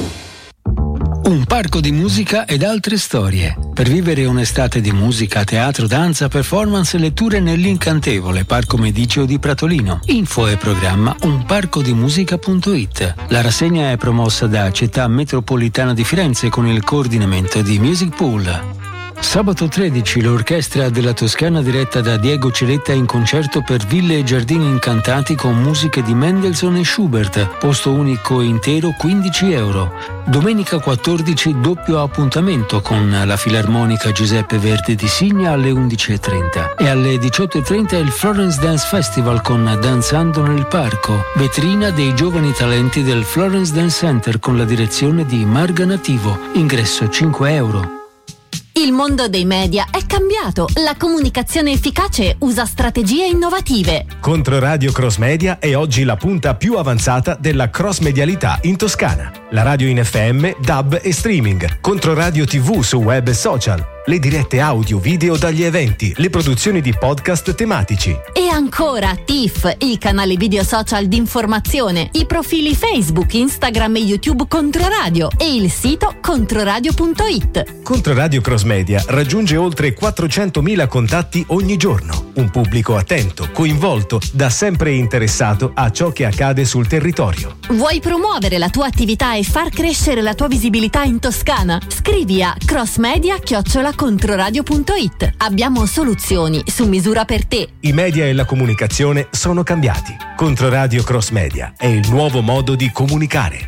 Un parco di musica ed altre storie. Per vivere un'estate di musica, teatro, danza, performance e letture nell'incantevole Parco Mediceo di Pratolino. Info e programma unparcodimusica punto it. La rassegna è promossa da Città Metropolitana di Firenze con il coordinamento di Music Pool. Sabato tredici l'orchestra della Toscana diretta da Diego Celetta in concerto per Ville e Giardini Incantati con musiche di Mendelssohn e Schubert, posto unico intero quindici euro. Domenica quattordici doppio appuntamento con la Filarmonica Giuseppe Verdi di Signa alle undici e trenta e alle diciotto e trenta il Florence Dance Festival con Danzando nel Parco, vetrina dei giovani talenti del Florence Dance Center con la direzione di Marga Nativo, ingresso cinque euro. Il mondo dei media è cambiato. La comunicazione efficace usa strategie innovative. Controradio Cross Media è oggi la punta più avanzata della cross medialità in Toscana. La radio in F M, D A B e streaming. Controradio tivù su web e social. Le dirette audio, video dagli eventi, le produzioni di podcast tematici. E ancora T I F, i canali video social di informazione, i profili Facebook, Instagram e YouTube Controradio e il sito controradio punto it. Controradio Cross Media raggiunge oltre quattrocentomila contatti ogni giorno. Un pubblico attento, coinvolto, da sempre interessato a ciò che accade sul territorio. Vuoi promuovere la tua attività e far crescere la tua visibilità in Toscana? Scrivi a crossmedia chiocciola controradio punto it. Abbiamo soluzioni su misura per te. I media e la comunicazione sono cambiati. Controradio Cross Media è il nuovo modo di comunicare.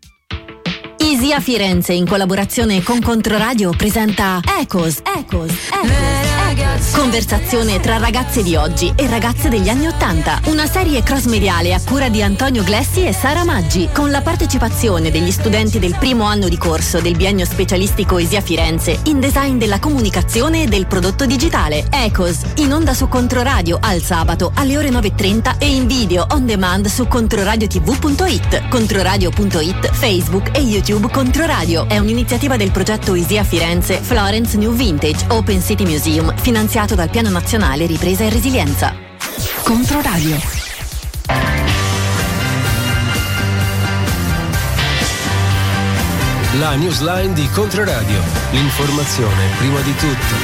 Isia Firenze in collaborazione con Controradio presenta Ecos, Ecos, Ecos. Conversazione tra ragazze di oggi e ragazze degli anni Ottanta. Una serie cross mediale a cura di Antonio Glessi e Sara Maggi, con la partecipazione degli studenti del primo anno di corso del biennio specialistico Isia Firenze in design della comunicazione e del prodotto digitale. Ecos, in onda su Controradio al sabato alle ore nove e trenta e in video on demand su controradio tivù punto it, controradio punto it, Facebook e YouTube. Controradio è un'iniziativa del progetto Isia Firenze Florence New Vintage Open City Museum, finanziato dal Piano Nazionale Ripresa e Resilienza. Controradio. La newsline di Controradio. L'informazione prima di tutto.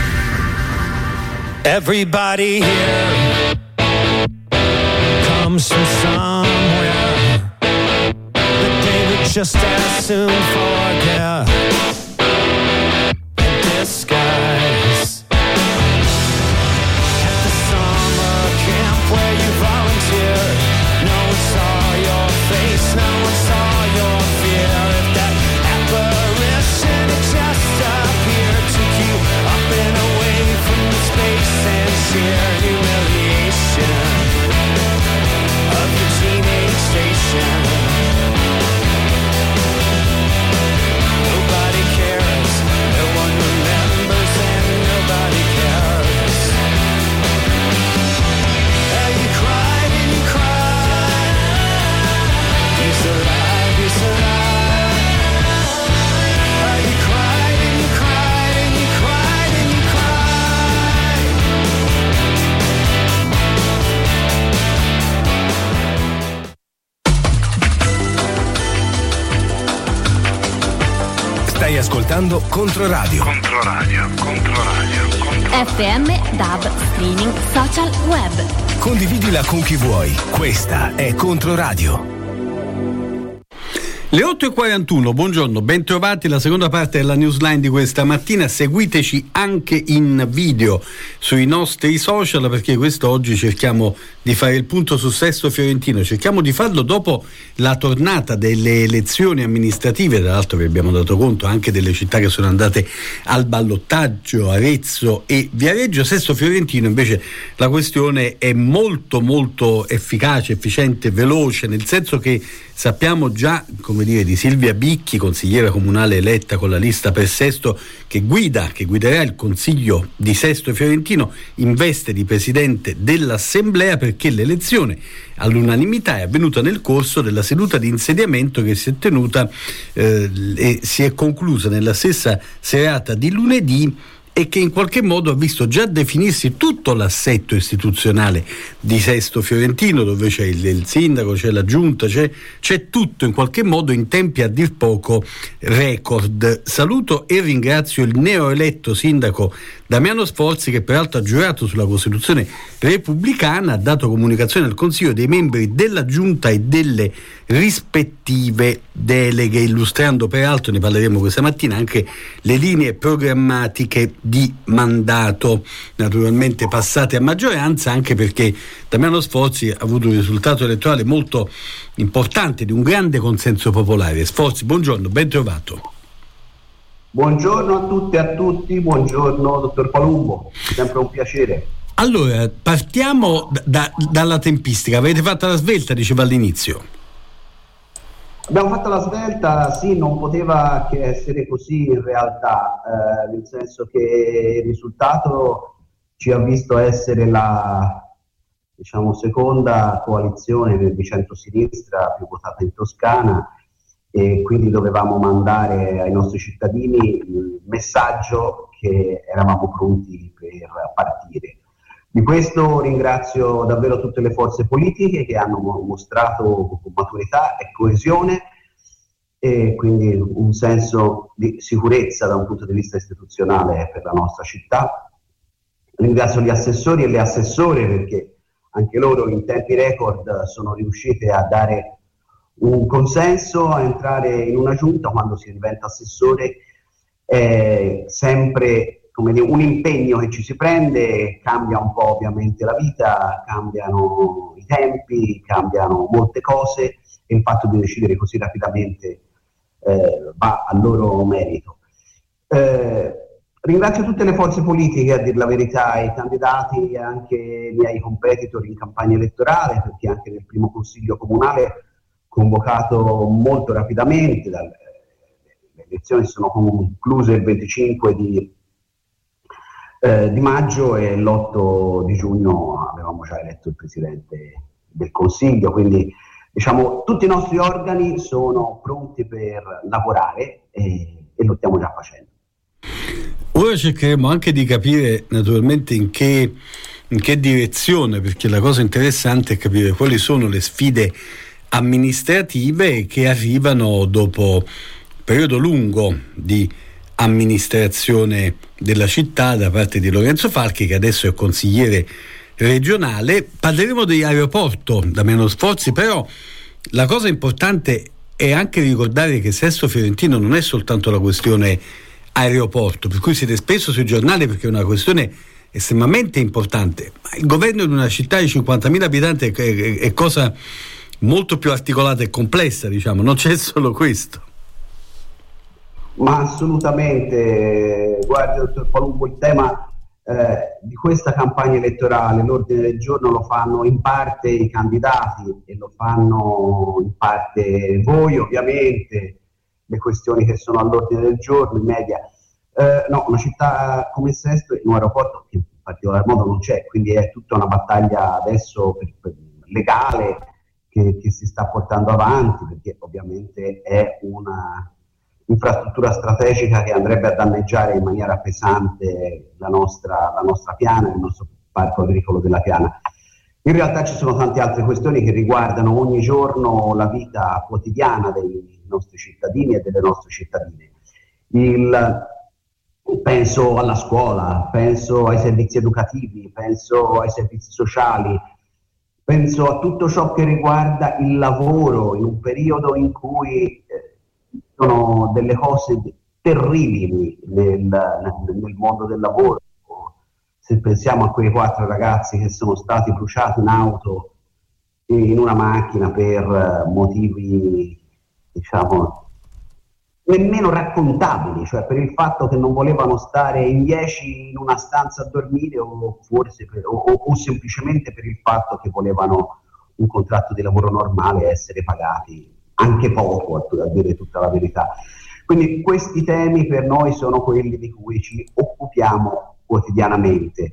Everybody here comes from somewhere that they would just as soon forget. In disguise at the summer camp where you volunteered, no one saw your face, no one saw your fear. If that apparition had just appeared, took you up and away from the space and sheer humiliation of your teenage station. Nobody cares, no one remembers and nobody cares. And you cried and you cried, he's alive, he's alive. And you cried and you cried and you cried and you cried. Stai ascoltando Controradio. Controradio, Controradio, Controradio. F M, D A B, streaming, social, web. Condividila con chi vuoi. Questa è Controradio. Le otto e quarantuno, buongiorno, bentrovati alla seconda parte della newsline di questa mattina. Seguiteci anche in video sui nostri social, perché quest'oggi cerchiamo di fare il punto su Sesto Fiorentino. Cerchiamo di farlo dopo la tornata delle elezioni amministrative, tra l'altro vi abbiamo dato conto anche delle città che sono andate al ballottaggio, Arezzo e Viareggio. Sesto Fiorentino invece la questione è molto molto efficace, efficiente, veloce, nel senso che sappiamo già, come dire, di Silvia Bicchi, consigliera comunale eletta con la lista per Sesto, che guida, che guiderà il consiglio di Sesto Fiorentino in veste di presidente dell'assemblea, perché l'elezione all'unanimità è avvenuta nel corso della seduta di insediamento che si è tenuta eh, e si è conclusa nella stessa serata di lunedì, e che in qualche modo ha visto già definirsi tutto l'assetto istituzionale di Sesto Fiorentino, dove c'è il, il sindaco, c'è la giunta, c'è, c'è tutto in qualche modo in tempi a dir poco record. Saluto e ringrazio il neoeletto sindaco Damiano Sforzi, che peraltro ha giurato sulla Costituzione repubblicana, ha dato comunicazione al Consiglio dei membri della giunta e delle rispettive deleghe, illustrando peraltro, ne parleremo questa mattina, anche le linee programmatiche di mandato, naturalmente passate a maggioranza, anche perché Damiano Sforzi ha avuto un risultato elettorale molto importante, di un grande consenso popolare. Sforzi, buongiorno, ben trovato. Buongiorno a tutte e a tutti, buongiorno dottor Palumbo, sempre un piacere. Allora, partiamo da, dalla tempistica. Avete fatto la svelta, diceva all'inizio. Abbiamo fatto la svelta, sì, non poteva che essere così in realtà, eh, nel senso che il risultato ci ha visto essere la, diciamo, seconda coalizione di centrosinistra più votata in Toscana, e quindi dovevamo mandare ai nostri cittadini il messaggio che eravamo pronti per partire. Di questo ringrazio davvero tutte le forze politiche che hanno mostrato maturità e coesione, e quindi un senso di sicurezza da un punto di vista istituzionale per la nostra città. Ringrazio gli assessori e le assessore, perché anche loro in tempi record sono riuscite a dare un consenso a entrare in una giunta. Quando si diventa assessore è sempre, come dire, un impegno che ci si prende, cambia un po' ovviamente la vita, cambiano i tempi, cambiano molte cose, e il fatto di decidere così rapidamente eh, va a loro merito. Eh, ringrazio tutte le forze politiche, a dir la verità, i candidati e anche i miei competitor in campagna elettorale, perché anche nel primo consiglio comunale, convocato molto rapidamente, dal, le elezioni sono concluse il venticinque di, eh, di maggio, e l'otto di giugno avevamo già eletto il Presidente del Consiglio, quindi diciamo tutti i nostri organi sono pronti per lavorare, e, e lo stiamo già facendo. Ora cercheremo anche di capire naturalmente in che, in che direzione, perché la cosa interessante è capire quali sono le sfide amministrative che arrivano dopo periodo lungo di amministrazione della città da parte di Lorenzo Falchi, che adesso è consigliere regionale. Parleremo di aeroporto da meno sforzi, però la cosa importante è anche ricordare che Sesto Fiorentino non è soltanto la questione aeroporto, per cui siete spesso sui giornali perché è una questione estremamente importante. Ma il governo di una città di cinquantamila abitanti è, è, è cosa molto più articolata e complessa, diciamo, non c'è solo questo. Ma assolutamente, guardi, dottor Palumbo, il tema eh, di questa campagna elettorale, l'ordine del giorno lo fanno in parte i candidati e lo fanno in parte voi, ovviamente, le questioni che sono all'ordine del giorno, i media. Eh, no, una città come Sesto, in un aeroporto che in particolar modo non c'è, quindi è tutta una battaglia adesso per, per legale che, che si sta portando avanti, perché ovviamente è una infrastruttura strategica che andrebbe a danneggiare in maniera pesante la nostra, la nostra piana, il nostro parco agricolo della Piana. In realtà ci sono tante altre questioni che riguardano ogni giorno la vita quotidiana dei nostri cittadini e delle nostre cittadine. Il, penso alla scuola, penso ai servizi educativi, penso ai servizi sociali, penso a tutto ciò che riguarda il lavoro in un periodo in cui eh, sono delle cose terribili nel, nel mondo del lavoro. Se pensiamo a quei quattro ragazzi che sono stati bruciati in auto in una macchina per motivi, diciamo, nemmeno raccontabili, cioè per il fatto che non volevano stare in dieci in una stanza a dormire, o forse per, o, o semplicemente per il fatto che volevano un contratto di lavoro normale e essere pagati anche poco, a, a dire tutta la verità. Quindi questi temi per noi sono quelli di cui ci occupiamo quotidianamente,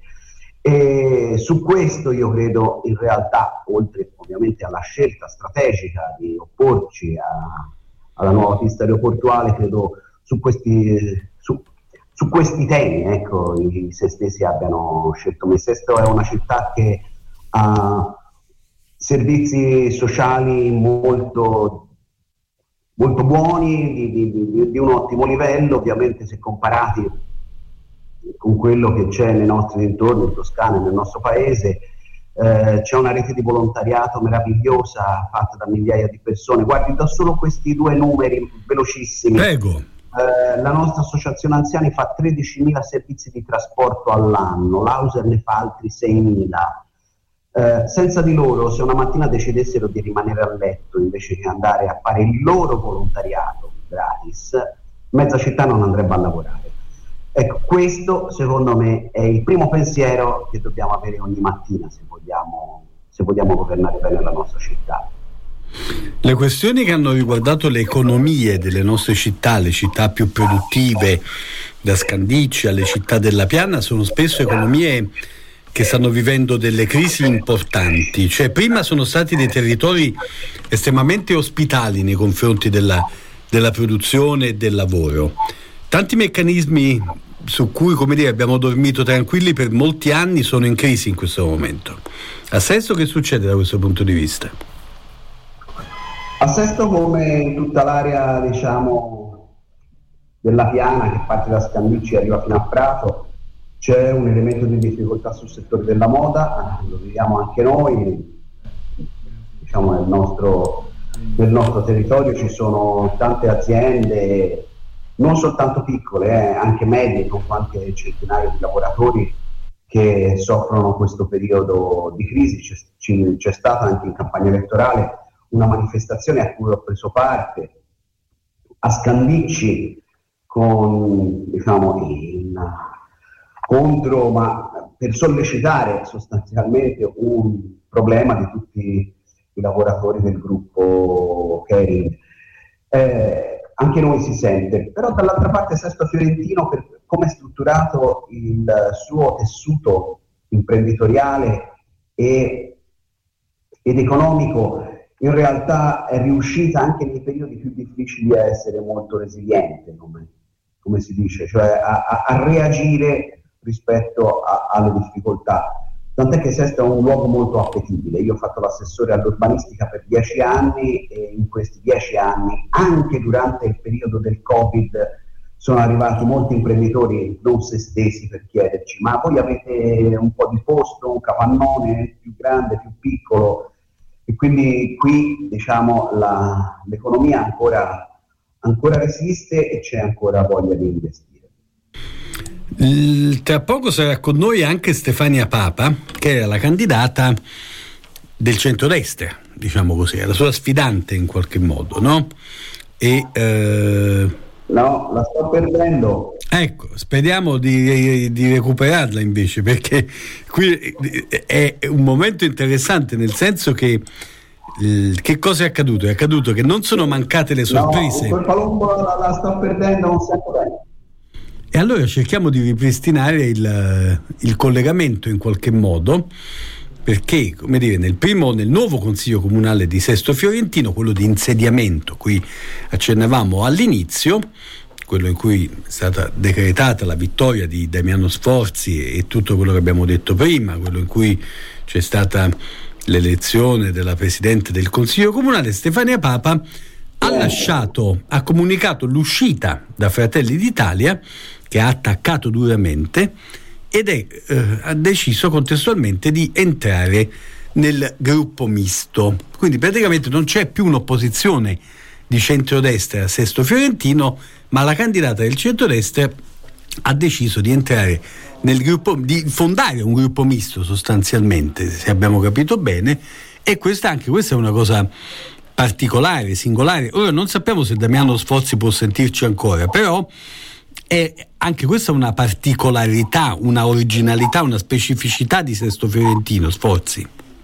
e su questo io credo, in realtà, oltre ovviamente alla scelta strategica di opporci a, alla nuova pista aeroportuale, credo su questi, su, su questi temi, ecco, i sestesi abbiano scelto me. Sesto è una città che ha servizi sociali molto molto buoni, di, di, di, di un ottimo livello, ovviamente se comparati con quello che c'è nei nostri dintorni, in Toscana e nel nostro paese. Eh, c'è una rete di volontariato meravigliosa fatta da migliaia di persone. Guardi, do solo questi due numeri velocissimi. Prego. Eh, la nostra associazione anziani fa tredicimila servizi di trasporto all'anno, l'Auser ne fa altri seimila. Eh, senza di loro, se una mattina decidessero di rimanere a letto invece che andare a fare il loro volontariato gratis, mezza città non andrebbe a lavorare. Ecco, questo secondo me è il primo pensiero che dobbiamo avere ogni mattina se vogliamo, se vogliamo governare bene la nostra città. Le questioni che hanno riguardato le economie delle nostre città, le città più produttive, da Scandicci alle città della Piana, sono spesso economie che stanno vivendo delle crisi importanti. Cioè, prima sono stati dei territori estremamente ospitali nei confronti della, della produzione e del lavoro. Tanti meccanismi su cui, come dire, abbiamo dormito tranquilli per molti anni sono in crisi in questo momento. A Sesto che succede da questo punto di vista? A Sesto, come in tutta l'area, diciamo, della Piana, che parte da Scandicci e arriva fino a Prato, c'è un elemento di difficoltà sul settore della moda, lo vediamo anche noi, diciamo nel nostro, nel nostro territorio ci sono tante aziende, non soltanto piccole, eh, anche medie, con qualche centinaio di lavoratori che soffrono questo periodo di crisi. C'è, c'è stata anche in campagna elettorale una manifestazione a cui ho preso parte a Scandicci con, diciamo, in, contro, ma per sollecitare sostanzialmente un problema di tutti i lavoratori del gruppo Kering. Eh, anche noi si sente, però dall'altra parte Sesto Fiorentino, per come è strutturato il suo tessuto imprenditoriale e, ed economico, in realtà è riuscita anche nei periodi più difficili a essere molto resiliente, come, come si dice, cioè a, a, a reagire rispetto a, alle difficoltà. tant'è che Sesto è un luogo molto appetibile. Io ho fatto l'assessore all'urbanistica per dieci anni e in questi dieci anni, anche durante il periodo del Covid, sono arrivati molti imprenditori non se stessi per chiederci: ma voi avete un po' di posto, un capannone più grande, più piccolo? E quindi qui, diciamo, la, l'economia ancora, ancora resiste e c'è ancora voglia di investire. Il, tra poco sarà con noi anche Stefania Papa, che era la candidata del centrodestra, diciamo così, la sua sfidante in qualche modo, no? E eh... no, la sto perdendo. Ecco, speriamo di, di recuperarla invece, perché qui è un momento interessante, nel senso che che cosa è accaduto? È accaduto che non sono mancate le sorprese. No, quel Palumbo la, la sto perdendo, non sento bene. E allora cerchiamo di ripristinare il, il collegamento in qualche modo, perché, come dire, nel primo, nel nuovo consiglio comunale di Sesto Fiorentino, quello di insediamento, qui accennavamo all'inizio, quello in cui è stata decretata la vittoria di Damiano Sforzi e tutto quello che abbiamo detto prima, quello in cui c'è stata l'elezione della Presidente del Consiglio Comunale, Stefania Papa ha lasciato, ha comunicato l'uscita da Fratelli d'Italia, che ha attaccato duramente, ed è, eh, ha deciso contestualmente di entrare nel gruppo misto. Quindi praticamente non c'è più un'opposizione di centrodestra a Sesto Fiorentino, ma la candidata del centrodestra ha deciso di entrare nel gruppo, di fondare un gruppo misto sostanzialmente, se abbiamo capito bene, e questa anche questa è una cosa particolare, singolare. Ora non sappiamo se Damiano Sforzi può sentirci ancora, però è anche questa una particolarità, una originalità, una specificità di Sesto Fiorentino. Sforzi.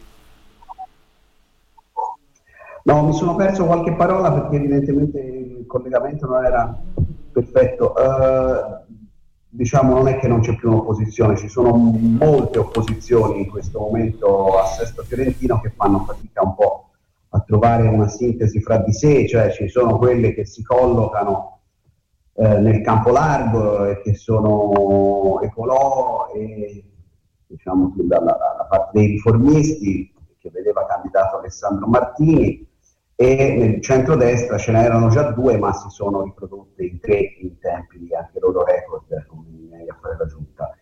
No, mi sono perso qualche parola perché evidentemente il collegamento non era perfetto. Uh, diciamo, non è che non c'è più un'opposizione, ci sono molte opposizioni in questo momento a Sesto Fiorentino che fanno fatica un po' a trovare una sintesi fra di sé, cioè ci sono quelle che si collocano eh, nel campo largo e che sono ecolò e diciamo dalla, dalla parte dei riformisti, che vedeva candidato Alessandro Martini, e nel centrodestra ce n'erano già due, ma si sono riprodotte in tre in tempi anche loro record, come viene a fare la giunta.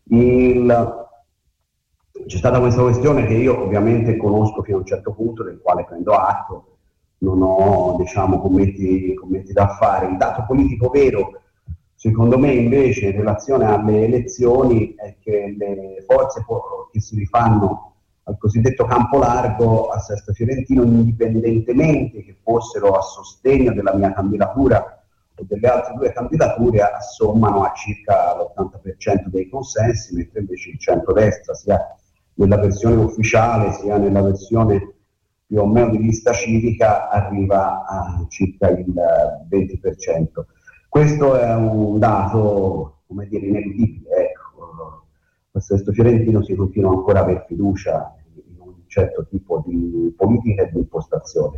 Il, c'è stata questa questione che io ovviamente conosco fino a un certo punto, del quale prendo atto, non ho, diciamo, commenti, commenti da fare. Il dato politico vero, secondo me, invece, in relazione alle elezioni, è che le forze che si rifanno al cosiddetto campo largo a Sesto Fiorentino, indipendentemente che fossero a sostegno della mia candidatura o delle altre due candidature, assommano a circa l'ottanta per cento dei consensi, mentre invece il centrodestra, sia nella versione ufficiale sia nella versione più o meno di lista civica, arriva a circa il venti per cento. Questo è un dato, come dire, ineludibile. Ecco. A Sesto Fiorentino si continua ancora a aver fiducia in un certo tipo di politica e di impostazione.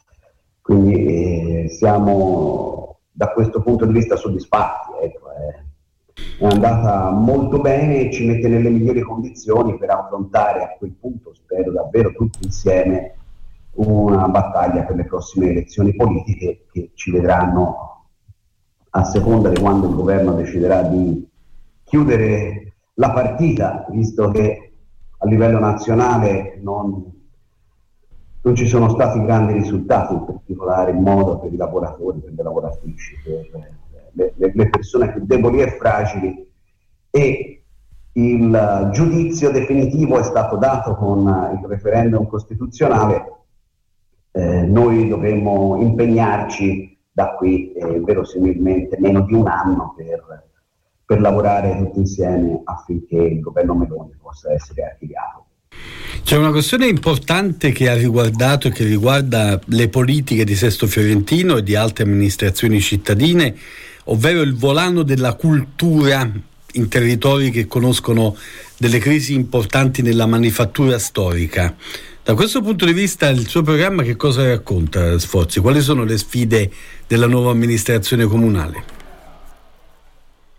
Quindi eh, siamo da questo punto di vista soddisfatti. Ecco, eh. È andata molto bene e ci mette nelle migliori condizioni per affrontare a quel punto, spero davvero tutti insieme, una battaglia per le prossime elezioni politiche che ci vedranno, a seconda di quando il governo deciderà di chiudere la partita, visto che a livello nazionale non, non ci sono stati grandi risultati, in particolare in modo per i lavoratori, per le lavoratrici, per le, le, le persone più deboli e fragili, e il giudizio definitivo è stato dato con il referendum costituzionale. Eh, noi dovremmo impegnarci da qui eh, verosimilmente meno di un anno per per lavorare tutti insieme affinché il governo Meloni possa essere archiviato. C'è una questione importante che ha riguardato e che riguarda le politiche di Sesto Fiorentino e di altre amministrazioni cittadine, ovvero il volano della cultura in territori che conoscono delle crisi importanti nella manifattura storica. Da questo punto di vista il suo programma che cosa racconta, Sforzi? Quali sono le sfide della nuova amministrazione comunale?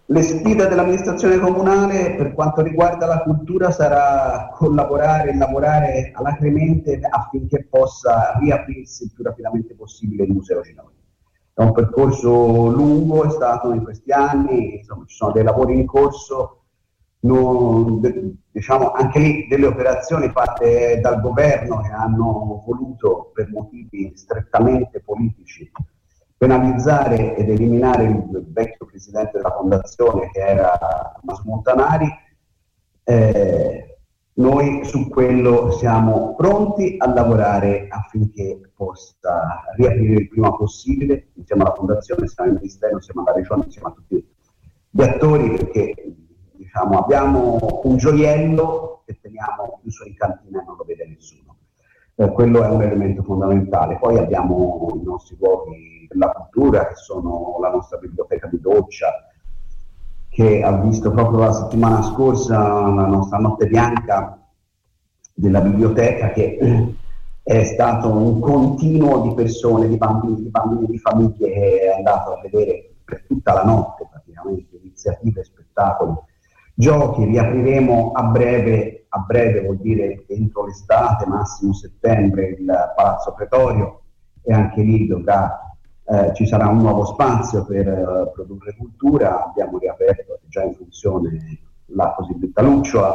Le sfide dell'amministrazione comunale per quanto riguarda la cultura sarà collaborare e lavorare alacremente affinché possa riaprirsi il più rapidamente possibile il Museo Ginori. È un percorso lungo, è stato in questi anni, insomma, ci sono dei lavori in corso, non, diciamo anche lì delle operazioni fatte dal governo che hanno voluto per motivi strettamente politici penalizzare ed eliminare il vecchio presidente della fondazione che era Tommaso Montanari. Eh, noi su quello siamo pronti a lavorare affinché possa riaprire il prima possibile, insieme alla fondazione, insieme al Ministero, insieme alla Regione, insieme a tutti gli attori, perché diciamo, abbiamo un gioiello che teniamo chiuso in cantina e non lo vede nessuno. Eh, quello è un elemento fondamentale. Poi abbiamo i nostri luoghi della cultura, che sono la nostra biblioteca di Doccia, che ha visto proprio la settimana scorsa la nostra notte bianca della biblioteca, che è stato un continuo di persone, di bambini, di bambini, di famiglie che è andato a vedere per tutta la notte praticamente iniziative, spettacoli, giochi. Riapriremo a breve, a breve vuol dire entro l'estate, massimo settembre, il Palazzo Pretorio, e anche lì dovrà Eh, ci sarà un nuovo spazio per uh, produrre cultura. Abbiamo riaperto già in funzione la cosiddetta Lucciola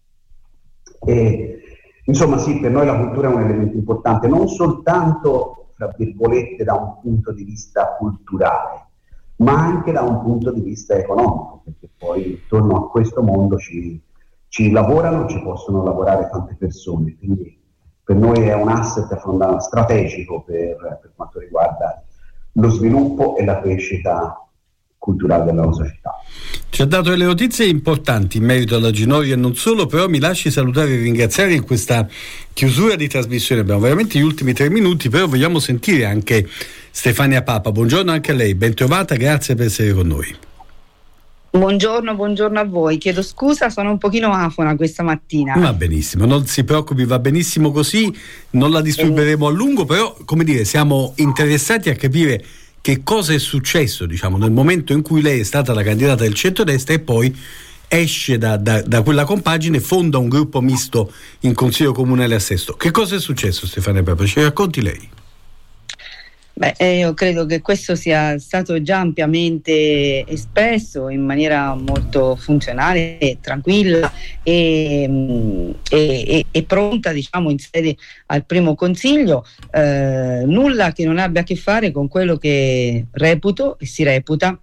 e insomma sì, per noi la cultura è un elemento importante, non soltanto fra virgolette da un punto di vista culturale, ma anche da un punto di vista economico, perché poi intorno a questo mondo ci, ci lavorano, ci possono lavorare tante persone, quindi per noi è un asset strategico per, per quanto riguarda lo sviluppo e la crescita culturale della nostra città. Ci ha dato delle notizie importanti in merito alla Ginori e non solo, però mi lasci salutare e ringraziare in questa chiusura di trasmissione. Abbiamo veramente gli ultimi tre minuti, però vogliamo sentire anche Stefania Papa. Buongiorno anche a lei, ben trovata, grazie per essere con noi. Buongiorno, buongiorno a voi. Chiedo scusa, sono un pochino afona questa mattina. Va benissimo, non si preoccupi, va benissimo così, non la disturberemo a lungo, però come dire, siamo interessati a capire che cosa è successo, diciamo, nel momento in cui lei è stata la candidata del centrodestra e poi esce da, da, da quella compagine e fonda un gruppo misto in Consiglio Comunale a Sesto. Che cosa è successo, Stefania Papa? Ci racconti lei? Beh, eh, io credo che questo sia stato già ampiamente espresso in maniera molto funzionale e tranquilla e, e, e pronta, diciamo, in sede al primo consiglio, eh, nulla che non abbia a che fare con quello che reputo e si reputa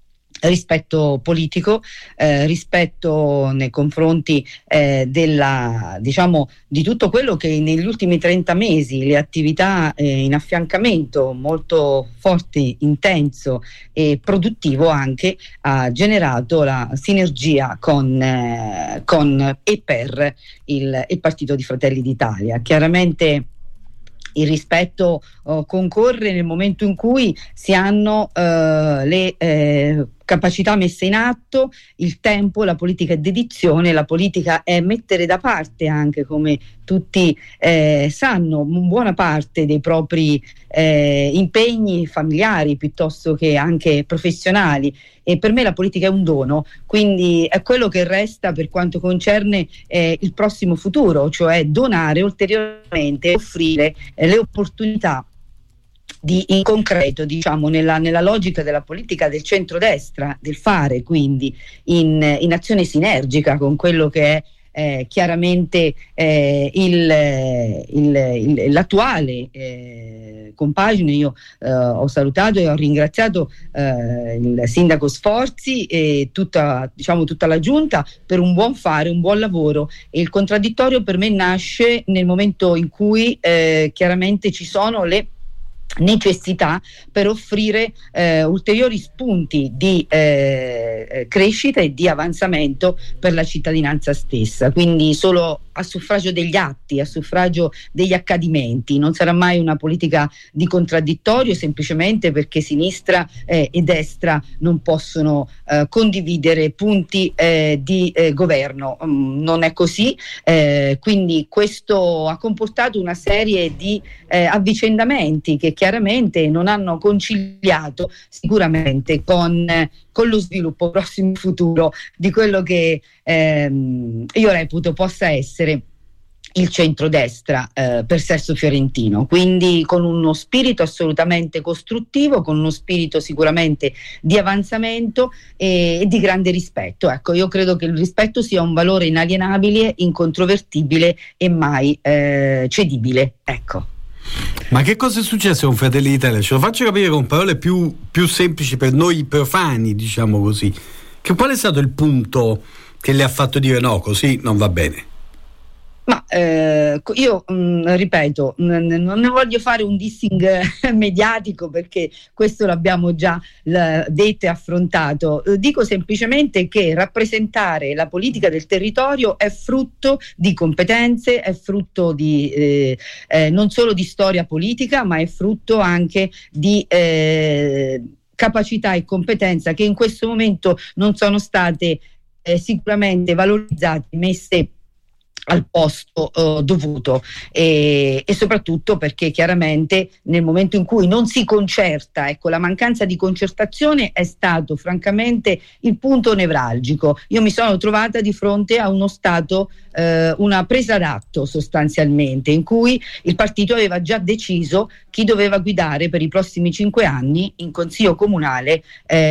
rispetto politico, eh, rispetto nei confronti eh, della, diciamo, di tutto quello che negli ultimi trenta mesi le attività eh, in affiancamento molto forte, intenso e produttivo anche ha generato la sinergia con, eh, con e per il, il Partito di Fratelli d'Italia. Chiaramente il rispetto uh, concorre nel momento in cui si hanno uh, le eh, capacità messe in atto, il tempo, la politica è dedizione, la politica è mettere da parte anche, come tutti eh, sanno, buona parte dei propri eh, impegni familiari piuttosto che anche professionali, e per me la politica è un dono, quindi è quello che resta per quanto concerne eh, il prossimo futuro, cioè donare ulteriormente, offrire eh, le opportunità di, in concreto, diciamo, nella, nella logica della politica del centrodestra, del fare, quindi in, in azione sinergica con quello che è Eh, chiaramente eh, il, il, il, l'attuale eh, compagine. Io eh, ho salutato e ho ringraziato eh, il sindaco Sforzi e tutta, diciamo, tutta la giunta per un buon fare, un buon lavoro, e il contraddittorio per me nasce nel momento in cui eh, chiaramente ci sono le necessità per offrire eh, ulteriori spunti di eh, crescita e di avanzamento per la cittadinanza stessa, quindi solo a suffragio degli atti, a suffragio degli accadimenti. Non sarà mai una politica di contraddittorio, semplicemente perché sinistra eh, e destra non possono eh, condividere punti eh, di eh, governo. Mm, non è così, eh, quindi questo ha comportato una serie di eh, avvicendamenti che chiaramente non hanno conciliato sicuramente con, con lo sviluppo prossimo futuro di quello che ehm, io reputo possa essere il centrodestra eh, per Sesto Fiorentino, quindi con uno spirito assolutamente costruttivo, con uno spirito sicuramente di avanzamento e, e di grande rispetto. Ecco, io credo che il rispetto sia un valore inalienabile, incontrovertibile e mai eh, cedibile. Ecco. Ma che cosa è successo con Fratelli d'Italia? Ce lo faccio capire con parole più, più semplici per noi profani, diciamo così. Che, qual è stato il punto che le ha fatto dire no, così non va bene? Ma eh, io mh, ripeto, n- non ne voglio fare un dissing mediatico perché questo l'abbiamo già l- detto e affrontato. Eh, dico semplicemente che rappresentare la politica del territorio è frutto di competenze, è frutto di eh, eh, non solo di storia politica, ma è frutto anche di eh, capacità e competenza che in questo momento non sono state eh, sicuramente valorizzate, messe al posto uh, dovuto e, e soprattutto perché chiaramente nel momento in cui non si concerta, ecco, la mancanza di concertazione è stato francamente il punto nevralgico. Io mi sono trovata di fronte a uno stato, uh, una presa d'atto sostanzialmente, in cui il partito aveva già deciso chi doveva guidare per i prossimi cinque anni in consiglio comunale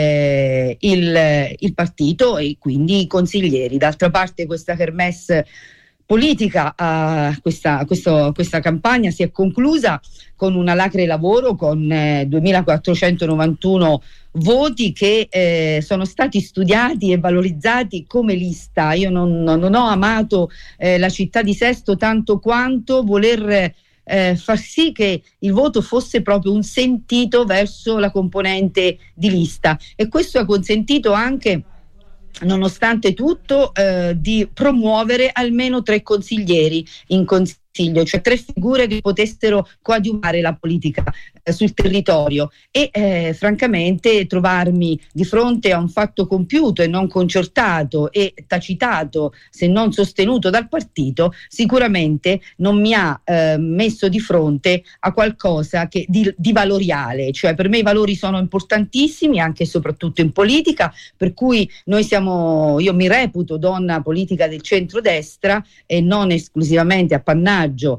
eh, il, il partito e quindi i consiglieri. D'altra parte questa kermesse politica, uh, questa, questo, questa campagna si è conclusa con una lacre lavoro con eh, duemilaquattrocentonovantuno voti che eh, sono stati studiati e valorizzati come lista. Io non, non ho amato eh, la città di Sesto tanto quanto voler eh, far sì che il voto fosse proprio un sentito verso la componente di lista, e questo ha consentito anche, nonostante tutto, eh, di promuovere almeno tre consiglieri in consiglio, cioè tre figure che potessero coadiuvare la politica eh, sul territorio e eh, francamente trovarmi di fronte a un fatto compiuto e non concertato e tacitato, se non sostenuto dal partito, sicuramente non mi ha eh, messo di fronte a qualcosa che di, di valoriale. Cioè, per me i valori sono importantissimi anche e soprattutto in politica, per cui noi siamo, io mi reputo donna politica del centrodestra e non esclusivamente appannaggio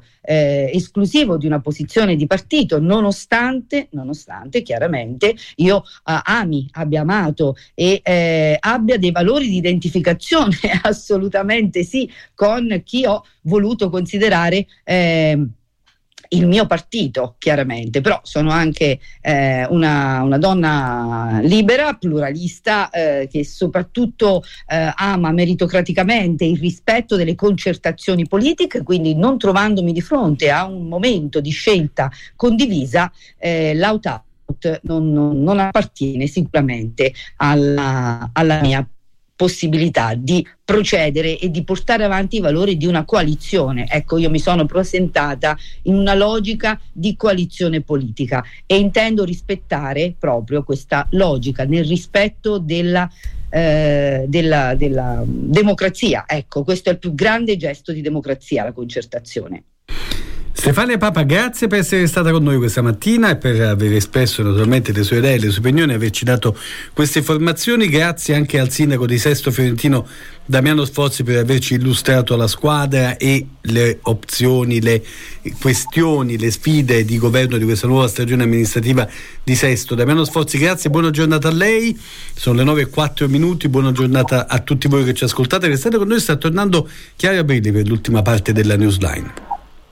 Eh, esclusivo di una posizione di partito, nonostante, nonostante chiaramente io eh, ami, abbia amato e eh, abbia dei valori di identificazione assolutamente sì con chi ho voluto considerare eh, il mio partito, chiaramente, però sono anche eh, una, una donna libera, pluralista, eh, che soprattutto eh, ama meritocraticamente il rispetto delle concertazioni politiche, quindi non trovandomi di fronte a un momento di scelta condivisa, eh, l'out-out non, non, non appartiene sicuramente alla, alla mia possibilità di procedere e di portare avanti i valori di una coalizione. Ecco, io mi sono presentata in una logica di coalizione politica e intendo rispettare proprio questa logica nel rispetto della, eh, della, della democrazia. Ecco, questo è il più grande gesto di democrazia, la concertazione. Stefania Papa, grazie per essere stata con noi questa mattina e per aver espresso naturalmente le sue idee, le sue opinioni e averci dato queste informazioni. Grazie anche al sindaco di Sesto Fiorentino Damiano Sforzi per averci illustrato la squadra e le opzioni, le questioni, le sfide di governo di questa nuova stagione amministrativa di Sesto. Damiano Sforzi, grazie, buona giornata a lei. Sono le nove e quattro minuti, buona giornata a tutti voi che ci ascoltate. Restate con noi, sta tornando Chiara Brilli per l'ultima parte della Newsline.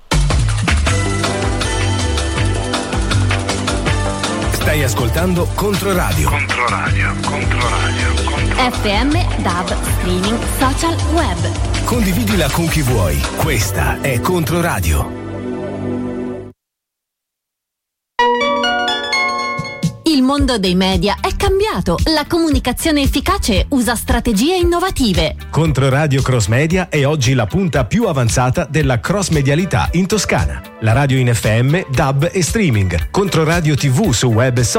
Stai ascoltando Controradio. Controradio, Controradio, Controradio. F M, D A B, streaming, social, web. Condividila con chi vuoi. Questa è Controradio. Il mondo dei media è cambiato. La comunicazione efficace usa strategie innovative. Controradio Cross Media è oggi la punta più avanzata della cross medialità in Toscana. La radio in F M, D A B e streaming. Controradio tivù su web e social.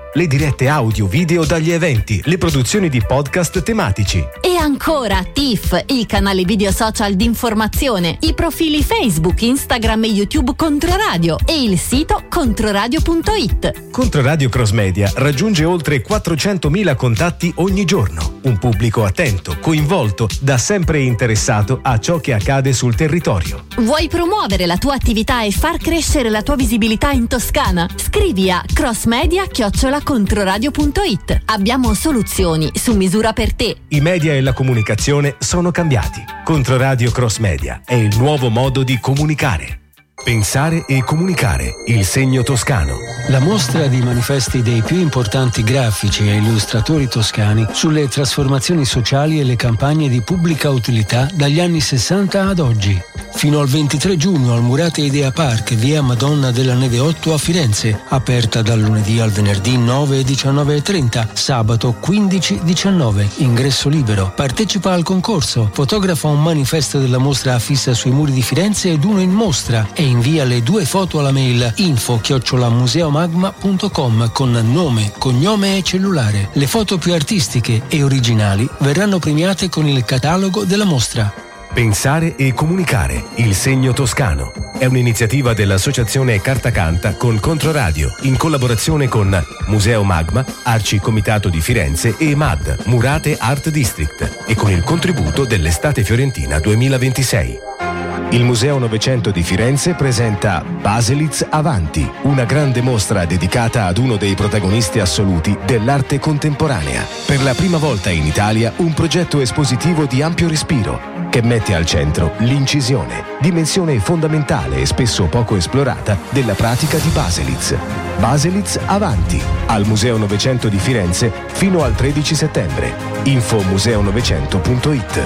le dirette audio video dagli eventi, le produzioni di podcast tematici. E ancora T I F, il canale video social di informazione, i profili Facebook, Instagram e YouTube Controradio e il sito controradio punto it. Controradio Cross Media raggiunge oltre quattrocentomila contatti ogni giorno, un pubblico attento, coinvolto, da sempre interessato a ciò che accade sul territorio. Vuoi promuovere la tua attività e far crescere la tua visibilità in Toscana? Scrivi a crossmedia chiocciola controradio punto it. Abbiamo soluzioni su misura per te. I media e la comunicazione sono cambiati. Controradio Cross Media è il nuovo modo di comunicare. Pensare e comunicare, il segno toscano. La mostra di manifesti dei più importanti grafici e illustratori toscani sulle trasformazioni sociali e le campagne di pubblica utilità dagli anni sessanta ad oggi. Fino al ventitré giugno al Murate Idea Park, via Madonna della Neve otto a Firenze, aperta dal lunedì al venerdì nove e diciannove e trenta, sabato quindici e diciannove, ingresso libero. Partecipa al concorso, fotografa un manifesto della mostra affissa sui muri di Firenze ed uno in mostra e invia le due foto alla mail info chiocciola museomagma punto com con nome, cognome e cellulare. Le foto più artistiche e originali verranno premiate con il catalogo della mostra. Pensare e comunicare, il segno toscano. È un'iniziativa dell'Associazione Carta Canta con Controradio, in collaborazione con Museo Magma, Arci Comitato di Firenze e M A D, Murate Art District, e con il contributo dell'Estate Fiorentina duemilaventisei. Il Museo Novecento di Firenze presenta Baselitz Avanti, una grande mostra dedicata ad uno dei protagonisti assoluti dell'arte contemporanea. Per la prima volta in Italia un progetto espositivo di ampio respiro che mette al centro l'incisione, dimensione fondamentale e spesso poco esplorata della pratica di Baselitz. Baselitz Avanti, al Museo Novecento di Firenze fino al tredici settembre. info museo novecento punto it.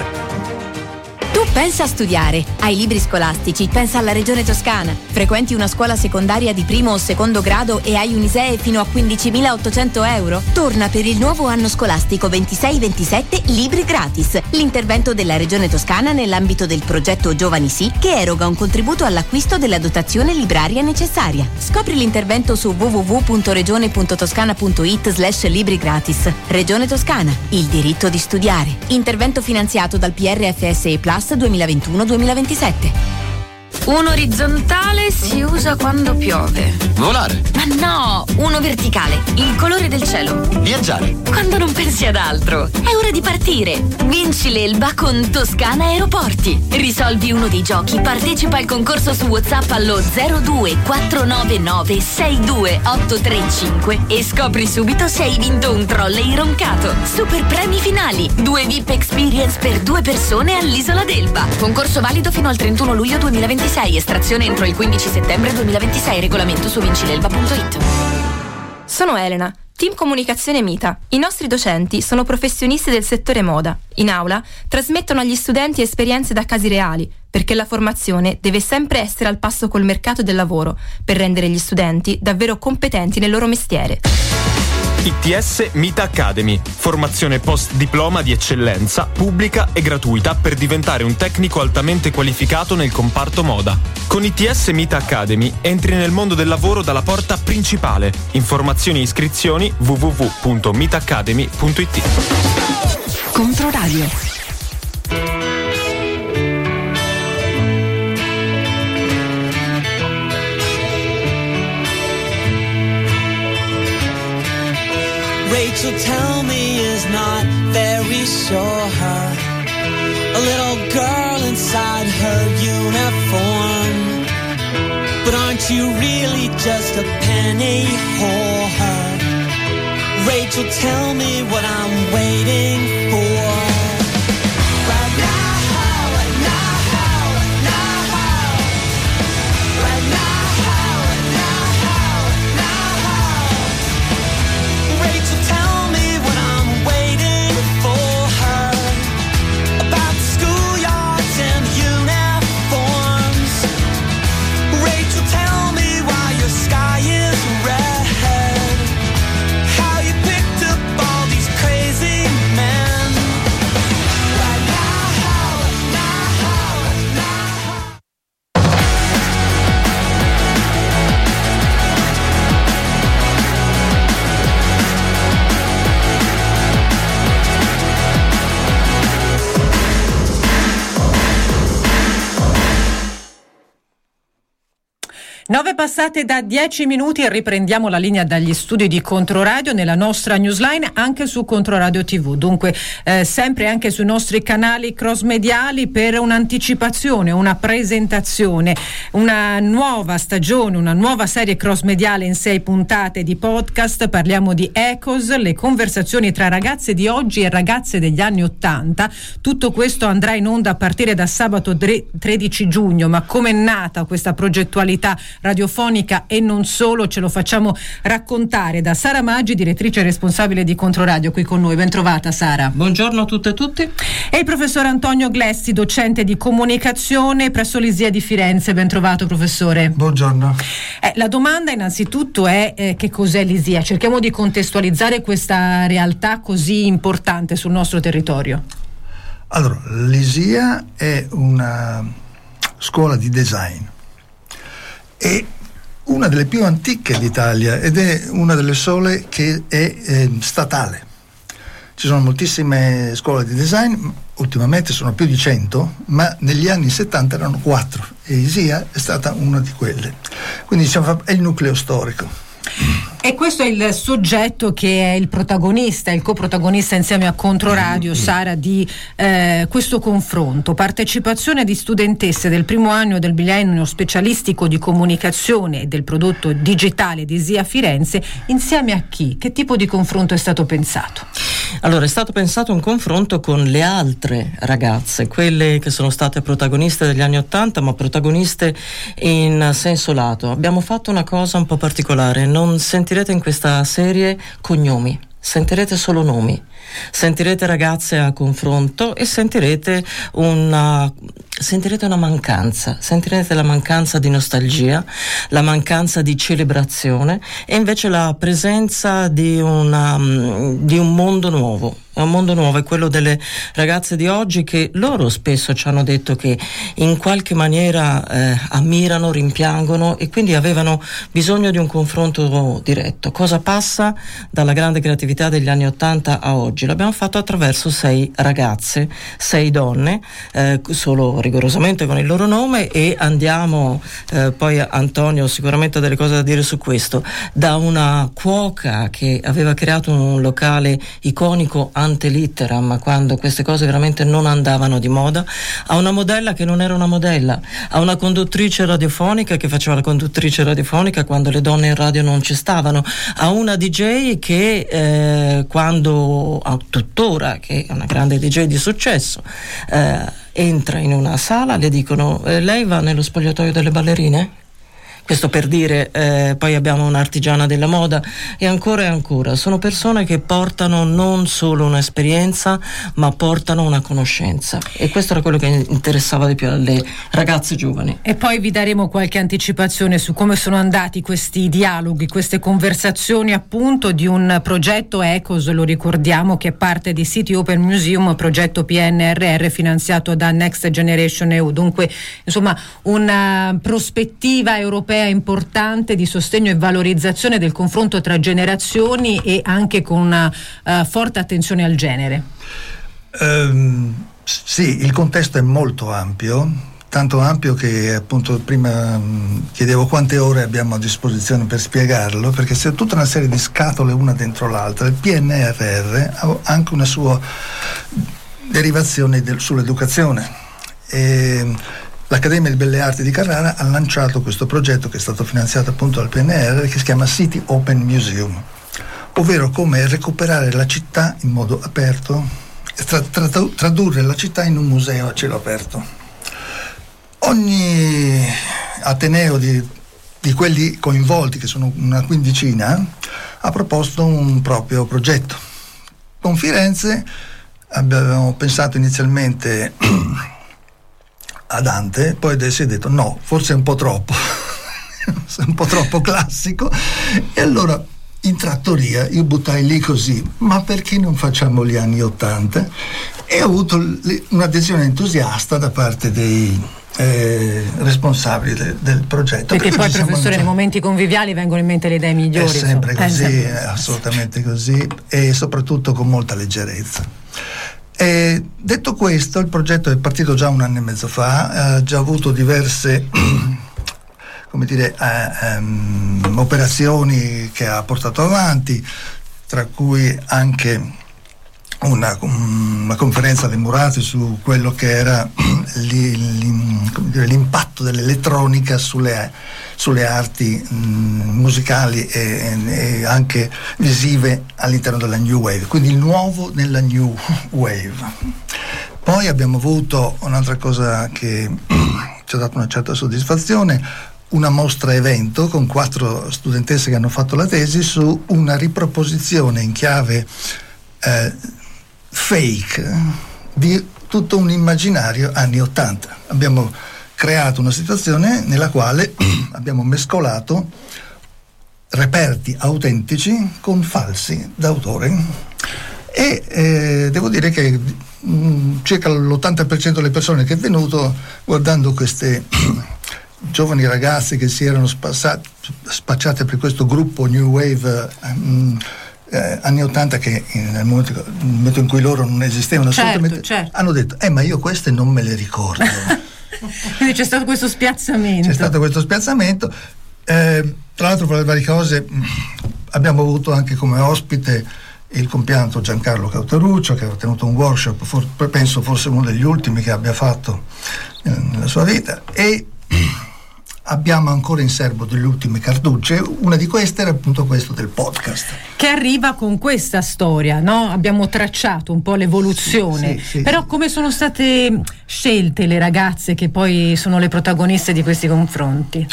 Tu pensa a studiare, hai libri scolastici, pensa alla regione toscana, frequenti una scuola secondaria di primo o secondo grado e hai un I S E E fino a quindicimilaottocento euro? Torna per il nuovo anno scolastico ventisei ventisette Libri Gratis, l'intervento della regione toscana nell'ambito del progetto Giovani Sì, che eroga un contributo all'acquisto della dotazione libraria necessaria. Scopri l'intervento su w w w punto regione punto toscana punto it slash libri gratis. Regione Toscana, il diritto di studiare. Intervento finanziato dal P R F S E Plus duemilaventuno duemilaventisette. Un orizzontale si usa quando piove. Volare. Ma no, uno verticale, il colore del cielo. Viaggiare. Quando non pensi ad altro. È ora di partire. Vinci l'Elba con Toscana Aeroporti. Risolvi uno dei giochi, partecipa al concorso su WhatsApp allo zero due quattro nove nove sei due otto tre cinque e scopri subito se hai vinto un trolley roncato. Super premi finali, due V I P Experience per due persone all'Isola d'Elba. Concorso valido fino al trentuno luglio duemilaventisei. Estrazione entro il quindici settembre duemilaventisei. Regolamento su vincilelba punto it. Sono Elena, team comunicazione Mita. I nostri docenti sono professionisti del settore moda. In aula trasmettono agli studenti esperienze da casi reali, perché la formazione deve sempre essere al passo col mercato del lavoro, per rendere gli studenti davvero competenti nel loro mestiere. I T S Mita Academy, formazione post diploma di eccellenza, pubblica e gratuita per diventare un tecnico altamente qualificato nel comparto moda. Con I T S Mita Academy entri nel mondo del lavoro dalla porta principale. Informazioni e iscrizioni w w w punto mita academy punto it. Controradio. Rachel, tell me, is not very sure. A little girl inside her uniform. But aren't you really just a penny whore? Rachel, tell me what I'm waiting for. Right now, right now, right now, right now, right now, right now. Rachel, tell me what I'm waiting for. About the schoolyards and uniforms. Rachel, tell me why your sky is red. How you picked up all these crazy men. nove passate da dieci minuti e riprendiamo la linea dagli studi di Controradio nella nostra newsline anche su Controradio tivù. Dunque eh, sempre anche sui nostri canali cross mediali per un'anticipazione, una presentazione, una nuova stagione, una nuova serie cross mediale in sei puntate di podcast. Parliamo di Echoes, le conversazioni tra ragazze di oggi e ragazze degli anni ottanta. Tutto questo andrà in onda a partire da sabato tredici giugno. Ma come è nata questa progettualità radiofonica e non solo, ce lo facciamo raccontare da Sara Maggi, direttrice responsabile di Controradio, qui con noi. Ben trovata Sara. Buongiorno a tutte e tutti. E il professor Antonio Glessi, docente di comunicazione presso l'I S I A di Firenze. Ben trovato professore. Buongiorno. Eh, la domanda innanzitutto è eh, che cos'è l'I S I A? Cerchiamo di contestualizzare questa realtà così importante sul nostro territorio. Allora, l'I S I A è una scuola di design. È una delle più antiche d'Italia ed è una delle sole che è eh, statale. Ci sono moltissime scuole di design, ultimamente sono più di cento, ma negli anni settanta erano quattro e l'I S I A è stata una di quelle. Quindi diciamo, è il nucleo storico. E questo è il soggetto che è il protagonista, il coprotagonista insieme a Controradio, Sara, di eh, questo confronto. Partecipazione di studentesse del primo anno del biennio specialistico di comunicazione e del prodotto digitale di I S I A Firenze, insieme a chi? Che tipo di confronto è stato pensato? Allora, è stato pensato un confronto con le altre ragazze, quelle che sono state protagoniste degli anni Ottanta, ma protagoniste in senso lato. Abbiamo fatto una cosa un po' particolare: non sentirete in questa serie cognomi, sentirete solo nomi. Sentirete ragazze a confronto e sentirete una sentirete una mancanza, sentirete la mancanza di nostalgia, la mancanza di celebrazione e invece la presenza di una di un mondo nuovo. È un mondo nuovo, è quello delle ragazze di oggi, che loro spesso ci hanno detto che in qualche maniera eh, ammirano, rimpiangono e quindi avevano bisogno di un confronto diretto. Cosa passa dalla grande creatività degli anni Ottanta a oggi? L'abbiamo fatto attraverso sei ragazze, sei donne, eh, solo rigorosamente con il loro nome, e andiamo, eh, poi Antonio sicuramente ha delle cose da dire su questo, da una cuoca che aveva creato un locale iconico ante litteram, quando queste cose veramente non andavano di moda, a una modella che non era una modella, a una conduttrice radiofonica che faceva la conduttrice radiofonica quando le donne in radio non ci stavano, a una D J che eh, quando, a tuttora, che è una grande D J di successo, eh, entra in una sala, le dicono eh, lei va nello spogliatoio delle ballerine? Questo per dire, eh, poi abbiamo un'artigiana della moda e ancora e ancora. Sono persone che portano non solo un'esperienza, ma portano una conoscenza, e questo era quello che interessava di più alle ragazze giovani. E poi vi daremo qualche anticipazione su come sono andati questi dialoghi, queste conversazioni appunto di un progetto Echoes, lo ricordiamo, che è parte di City Open Museum, progetto P N R R finanziato da Next Generation E U. Dunque, insomma, una prospettiva europea importante di sostegno e valorizzazione del confronto tra generazioni e anche con una uh, forte attenzione al genere. Um, sì, il contesto è molto ampio, tanto ampio che appunto prima um, chiedevo quante ore abbiamo a disposizione per spiegarlo, perché c'è tutta una serie di scatole una dentro l'altra. Il P N R R ha anche una sua derivazione del, sull'educazione. E, l'Accademia di Belle Arti di Carrara ha lanciato questo progetto che è stato finanziato appunto dal P N R R, che si chiama City Open Museum, ovvero come recuperare la città in modo aperto e tra, tra, tradurre la città in un museo a cielo aperto. Ogni ateneo di, di quelli coinvolti, che sono una quindicina, ha proposto un proprio progetto. Con Firenze abbiamo pensato inizialmente a Dante, poi si è detto no, forse è un po' troppo è un po' troppo classico, e allora in trattoria io buttai lì così, ma perché non facciamo gli anni ottanta? E ho avuto un'adesione entusiasta da parte dei eh, responsabili de, del progetto. Perché, perché poi, professore, nei momenti conviviali vengono in mente le idee migliori. È sempre insomma. così, eh, è assolutamente così, e soprattutto con molta leggerezza. E detto questo, il progetto è partito già un anno e mezzo fa, ha già avuto diverse come dire, eh, um, operazioni che ha portato avanti, tra cui anche una, una conferenza alle Murate su quello che era l'impatto dell'elettronica sulle, sulle arti mh, musicali e, e anche visive all'interno della New Wave, quindi il nuovo nella New Wave. Poi abbiamo avuto un'altra cosa che ci ha dato una certa soddisfazione, una mostra evento con quattro studentesse che hanno fatto la tesi su una riproposizione in chiave eh, fake di tutto un immaginario anni ottanta. Abbiamo creato una situazione nella quale abbiamo mescolato reperti autentici con falsi d'autore e eh, devo dire che mh, circa l'ottanta per cento delle persone che è venuto, guardando queste giovani ragazze che si erano spassate, spacciate per questo gruppo New Wave mh, Eh, anni ottanta, che nel momento, nel momento in cui loro non esistevano certo, assolutamente, certo. hanno detto eh ma io queste non me le ricordo. Quindi c'è stato questo spiazzamento c'è stato questo spiazzamento eh, tra l'altro, fra le varie cose mh, abbiamo avuto anche come ospite il compianto Giancarlo Cauteruccio, che ha tenuto un workshop, for, penso forse uno degli ultimi che abbia fatto eh, nella sua vita, e abbiamo ancora in serbo delle ultime cartucce. Una di queste era appunto questo del podcast, che arriva con questa storia, no? Abbiamo tracciato un po' l'evoluzione, sì, sì, sì, però sì. Come sono state scelte le ragazze che poi sono le protagoniste di questi confronti?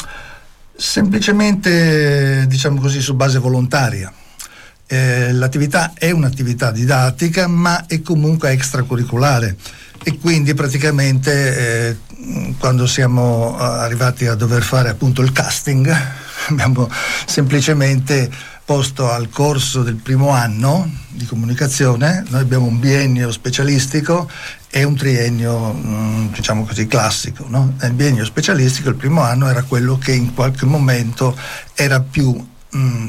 Semplicemente, diciamo così, su base volontaria. Eh, l'attività è un'attività didattica, ma è comunque extracurriculare, e quindi praticamente eh, quando siamo arrivati a dover fare appunto il casting abbiamo semplicemente posto al corso del primo anno di comunicazione. Noi abbiamo un biennio specialistico e un triennio mh, diciamo così classico, no? Nel biennio specialistico il primo anno era quello che in qualche momento era più mh,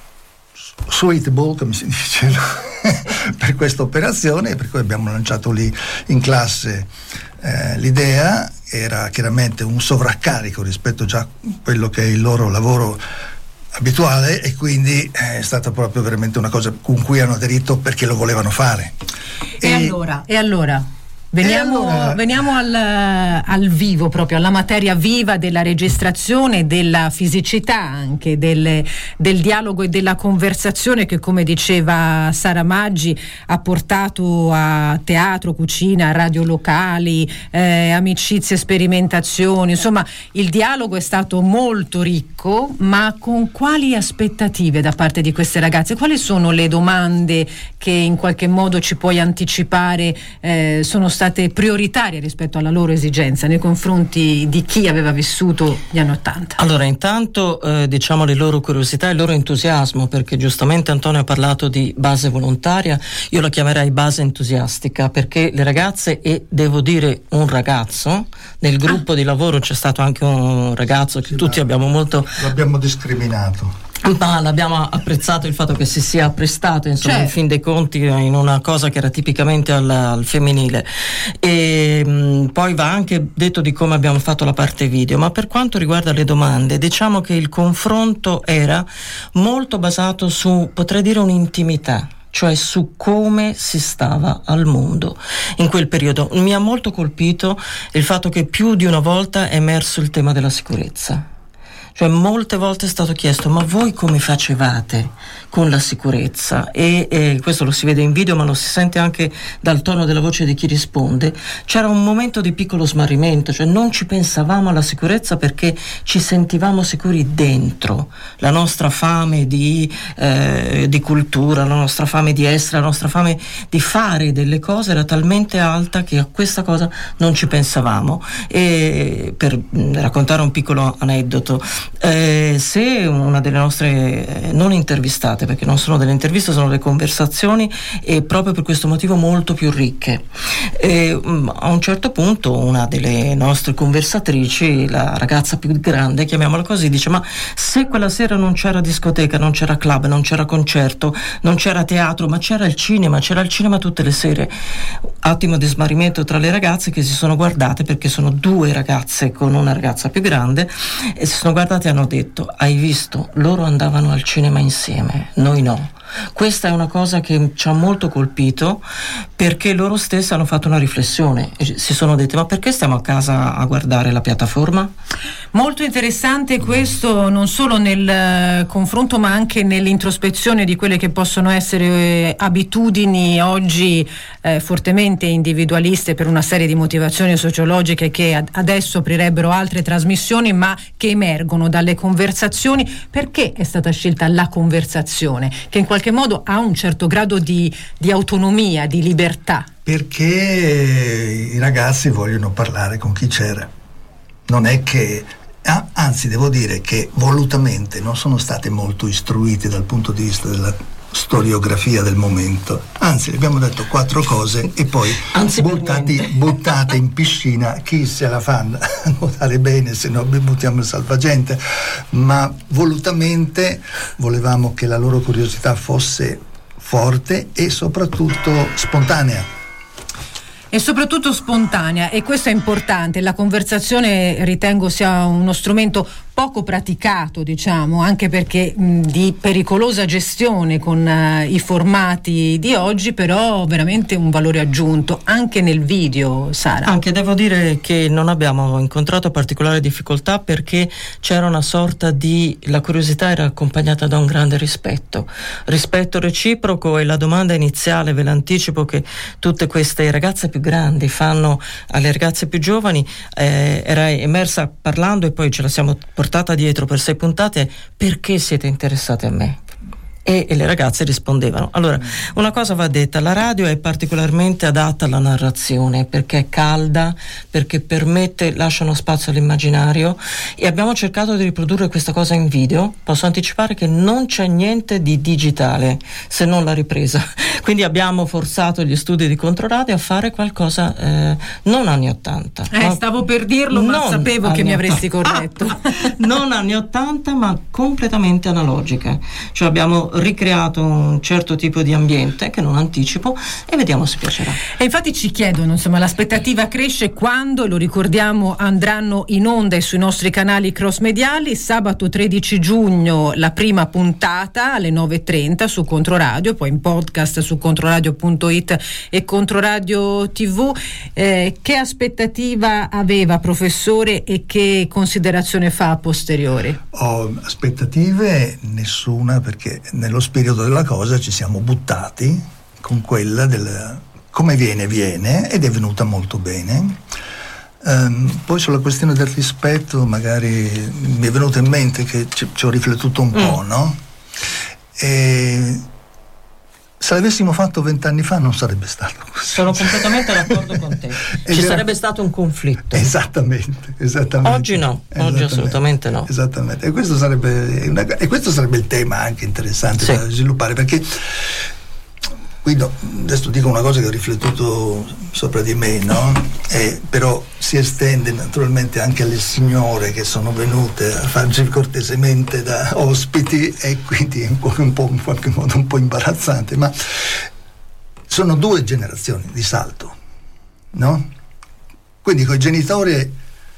suitable, come si dice, no? per questa operazione, per cui abbiamo lanciato lì in classe eh, l'idea. Era chiaramente un sovraccarico rispetto già a quello che è il loro lavoro abituale, e quindi è stata proprio veramente una cosa con cui hanno aderito perché lo volevano fare. E, e allora? E allora? Veniamo, e allora? veniamo al, al vivo, proprio alla materia viva della registrazione, della fisicità anche, del, del dialogo e della conversazione che, come diceva Sara Maggi, ha portato a teatro, cucina, radio locali, eh, amicizie, sperimentazioni. Insomma, il dialogo è stato molto ricco, ma con quali aspettative da parte di queste ragazze? Quali sono le domande che in qualche modo ci puoi anticipare eh, sono state state prioritarie rispetto alla loro esigenza nei confronti di chi aveva vissuto gli anni Ottanta? Allora, intanto eh, diciamo le loro curiosità e il loro entusiasmo, perché giustamente Antonio ha parlato di base volontaria, io la chiamerei base entusiastica, perché le ragazze, e devo dire un ragazzo, nel gruppo ah. di lavoro c'è stato anche un ragazzo che sì, tutti no, abbiamo molto... L'abbiamo discriminato. Ma l'abbiamo apprezzato il fatto che si sia prestato, insomma, certo. in fin dei conti, in una cosa che era tipicamente al, al femminile. E mh, poi va anche detto di come abbiamo fatto la parte video, ma per quanto riguarda le domande, diciamo che il confronto era molto basato su, potrei dire, un'intimità, cioè su come si stava al mondo in quel periodo. Mi ha molto colpito il fatto che più di una volta è emerso il tema della sicurezza. Cioè molte volte è stato chiesto: ma voi come facevate con la sicurezza? E, e questo lo si vede in video, ma lo si sente anche dal tono della voce di chi risponde. C'era un momento di piccolo smarrimento, cioè non ci pensavamo alla sicurezza perché ci sentivamo sicuri dentro. La nostra fame di, eh, di cultura, la nostra fame di essere, la nostra fame di fare delle cose era talmente alta che a questa cosa non ci pensavamo. E per raccontare un piccolo aneddoto, Eh, se una delle nostre eh, non intervistate, perché non sono delle interviste, sono delle conversazioni, e proprio per questo motivo molto più ricche, e, mh, a un certo punto una delle nostre conversatrici, la ragazza più grande, chiamiamola così, dice: ma se quella sera non c'era discoteca, non c'era club, non c'era concerto, non c'era teatro, ma c'era il cinema, c'era il cinema tutte le sere. Attimo di smarrimento tra le ragazze, che si sono guardate, perché sono due ragazze con una ragazza più grande, e si sono guardate guardate, hanno detto, hai visto, loro andavano al cinema insieme, noi no. Questa è una cosa che ci ha molto colpito, perché loro stessi hanno fatto una riflessione e si sono detti: ma perché stiamo a casa a guardare la piattaforma? Molto interessante questo, non solo nel confronto ma anche nell'introspezione di quelle che possono essere eh, abitudini oggi eh, fortemente individualiste per una serie di motivazioni sociologiche che ad- adesso aprirebbero altre trasmissioni, ma che emergono dalle conversazioni. Perché è stata scelta la conversazione, che in qualche modo ha un certo grado di, di autonomia, di libertà? Perché i ragazzi vogliono parlare con chi c'era. Non è che, ah, anzi devo dire che volutamente non sono state molto istruiti dal punto di vista della storiografia del momento, anzi gli abbiamo detto quattro cose e poi buttati, buttate in piscina, chi se la fa a nuotare bene, se no buttiamo il salvagente, ma volutamente volevamo che la loro curiosità fosse forte e soprattutto spontanea. E soprattutto spontanea, e questo è importante. La conversazione ritengo sia uno strumento poco praticato, diciamo, anche perché mh, di pericolosa gestione con uh, i formati di oggi, però veramente un valore aggiunto anche nel video, Sara. Anche devo dire che non abbiamo incontrato particolari difficoltà, perché c'era una sorta di, la curiosità era accompagnata da un grande rispetto rispetto reciproco, e la domanda iniziale, ve l'anticipo, che tutte queste ragazze più grandi fanno alle ragazze più giovani, eh, era emersa parlando, e poi ce la siamo portata dietro per sei puntate: perché siete interessate a me? E, e le ragazze rispondevano. Allora, una cosa va detta: la radio è particolarmente adatta alla narrazione, perché è calda, perché permette, lascia uno spazio all'immaginario, e abbiamo cercato di riprodurre questa cosa in video. Posso anticipare che non c'è niente di digitale se non la ripresa, quindi abbiamo forzato gli studi di Controradio a fare qualcosa eh, non anni ottanta. Eh, ma stavo per dirlo, ma sapevo che mi avresti corretto. Non anni ottanta, ma completamente analogiche. Cioè abbiamo ricreato un certo tipo di ambiente che non anticipo, e vediamo se piacerà. E infatti ci chiedono, insomma, l'aspettativa cresce quando, lo ricordiamo, andranno in onda sui nostri canali cross mediali. Sabato tredici giugno la prima puntata alle nove e trenta su Controradio, poi in podcast su controradio punto it e Controradio tivù. Eh, che aspettativa aveva, professore, e che considerazione fa a posteriori? Ho aspettative nessuna, perché nello spirito della cosa ci siamo buttati con quella del come viene viene, ed è venuta molto bene. Um, poi sulla questione del rispetto, magari mi è venuto in mente che ci, ci ho riflettuto un mm. po', no? E se l'avessimo fatto vent'anni fa non sarebbe stato così. Sono completamente d'accordo con te. Ci era... sarebbe stato un conflitto. Esattamente, esattamente. Oggi no, oggi assolutamente no. Esattamente. E questo sarebbe una... e questo sarebbe il tema anche interessante sì. da sviluppare, perché qui no, adesso dico una cosa che ho riflettuto sopra di me, no? E però si estende naturalmente anche alle signore che sono venute a farci cortesemente da ospiti, e quindi è un po', un po', in qualche modo un po' imbarazzante, ma sono due generazioni di salto, no? Quindi coi genitori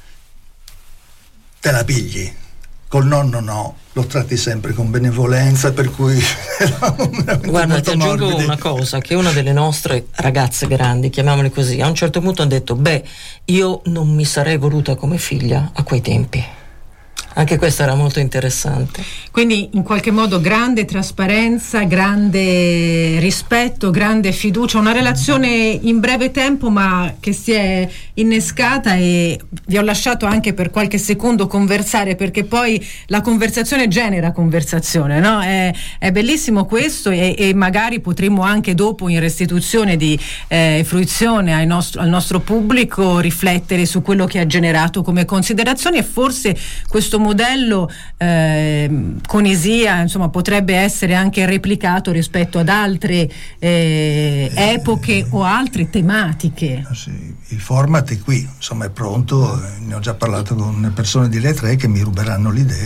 te la pigli, col nonno no, lo tratti sempre con benevolenza, per cui guarda, ti aggiungo morbidi. Una cosa, che una delle nostre ragazze grandi, chiamiamole così, a un certo punto ha detto: beh, io non mi sarei voluta come figlia a quei tempi. Anche questo era molto interessante. Quindi in qualche modo grande trasparenza, grande rispetto, grande fiducia, una relazione in breve tempo ma che si è innescata, e vi ho lasciato anche per qualche secondo conversare, perché poi la conversazione genera conversazione, no? È, è bellissimo questo, e, e magari potremo anche dopo, in restituzione di eh, fruizione ai nostro, al nostro pubblico, riflettere su quello che ha generato come considerazioni, e forse questo modello eh, con Isia, insomma, potrebbe essere anche replicato rispetto ad altre eh, epoche eh, o altre tematiche. Sì, il format è qui, insomma, è pronto, ne ho già parlato con persone di Rai tre che mi ruberanno l'idea, e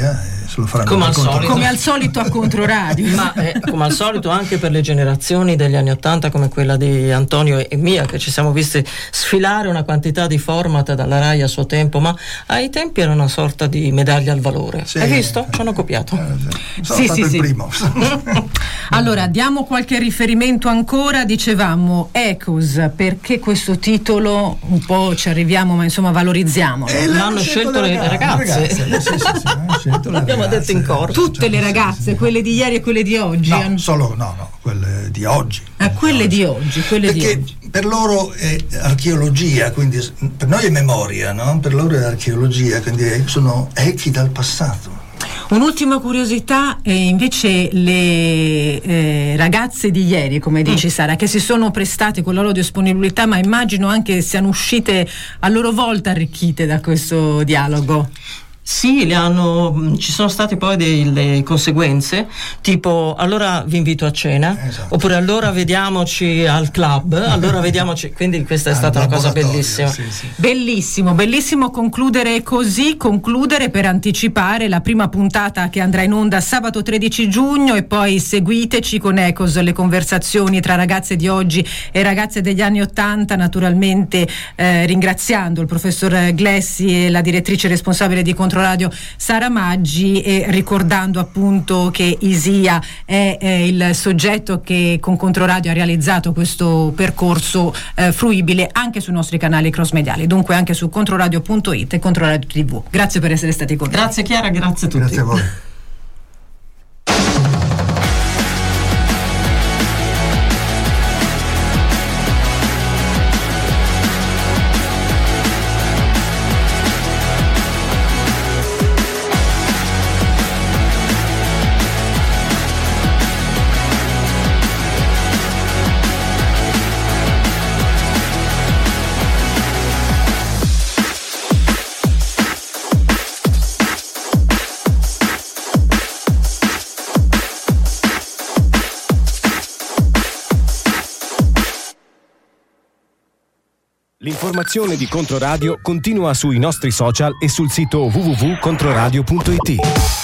se lo faranno come al, solito. come al solito a Controradio. Ma eh, come al solito anche per le generazioni degli anni Ottanta, come quella di Antonio e mia, che ci siamo visti sfilare una quantità di format dalla Rai a suo tempo, ma ai tempi era una sorta di medaglia al valore. Sì. Hai visto? Ci hanno copiato. Eh, Sono sì, stato sì, il sì. primo. Allora, diamo qualche riferimento ancora. Dicevamo Ecos, perché questo titolo un po' ci arriviamo, ma insomma valorizziamolo. Eh, l'hanno scelto le ragazze, ragazze. Sì, sì, sì, l'hanno scelto le l'abbiamo ragazze. detto in corso. Tutte le ragazze, quelle di ieri e quelle di oggi? No, solo no, no, quelle di oggi. Ah, quelle di oggi, quelle Perché di oggi. Per loro è archeologia, quindi per noi è memoria, no? Per loro è archeologia, quindi sono echi dal passato. Un'ultima curiosità è invece le eh, ragazze di ieri, come dici mm. Sara, che si sono prestate con la loro disponibilità, ma immagino anche siano uscite a loro volta arricchite da questo dialogo. Sì, le hanno, ci sono state poi delle conseguenze, tipo allora vi invito a cena, esatto. Oppure allora vediamoci al club, allora vediamoci, quindi questa è stata una cosa bellissima. Sì, sì. Bellissimo, bellissimo concludere così, concludere per anticipare la prima puntata che andrà in onda sabato tredici giugno e poi seguiteci con Ecos, le conversazioni tra ragazze di oggi e ragazze degli anni Ottanta, naturalmente eh, ringraziando il professor Glessi e la direttrice responsabile di Controradio Sara Maggi e ricordando appunto che Isia è, è il soggetto che con Controradio ha realizzato questo percorso eh, fruibile anche sui nostri canali cross mediali, dunque anche su controradio punto it e Controradio tivù. Grazie per essere stati con noi. Grazie Chiara, grazie a tutti. Grazie a voi. L'informazione di Controradio continua sui nostri social e sul sito w w w punto controradio punto it.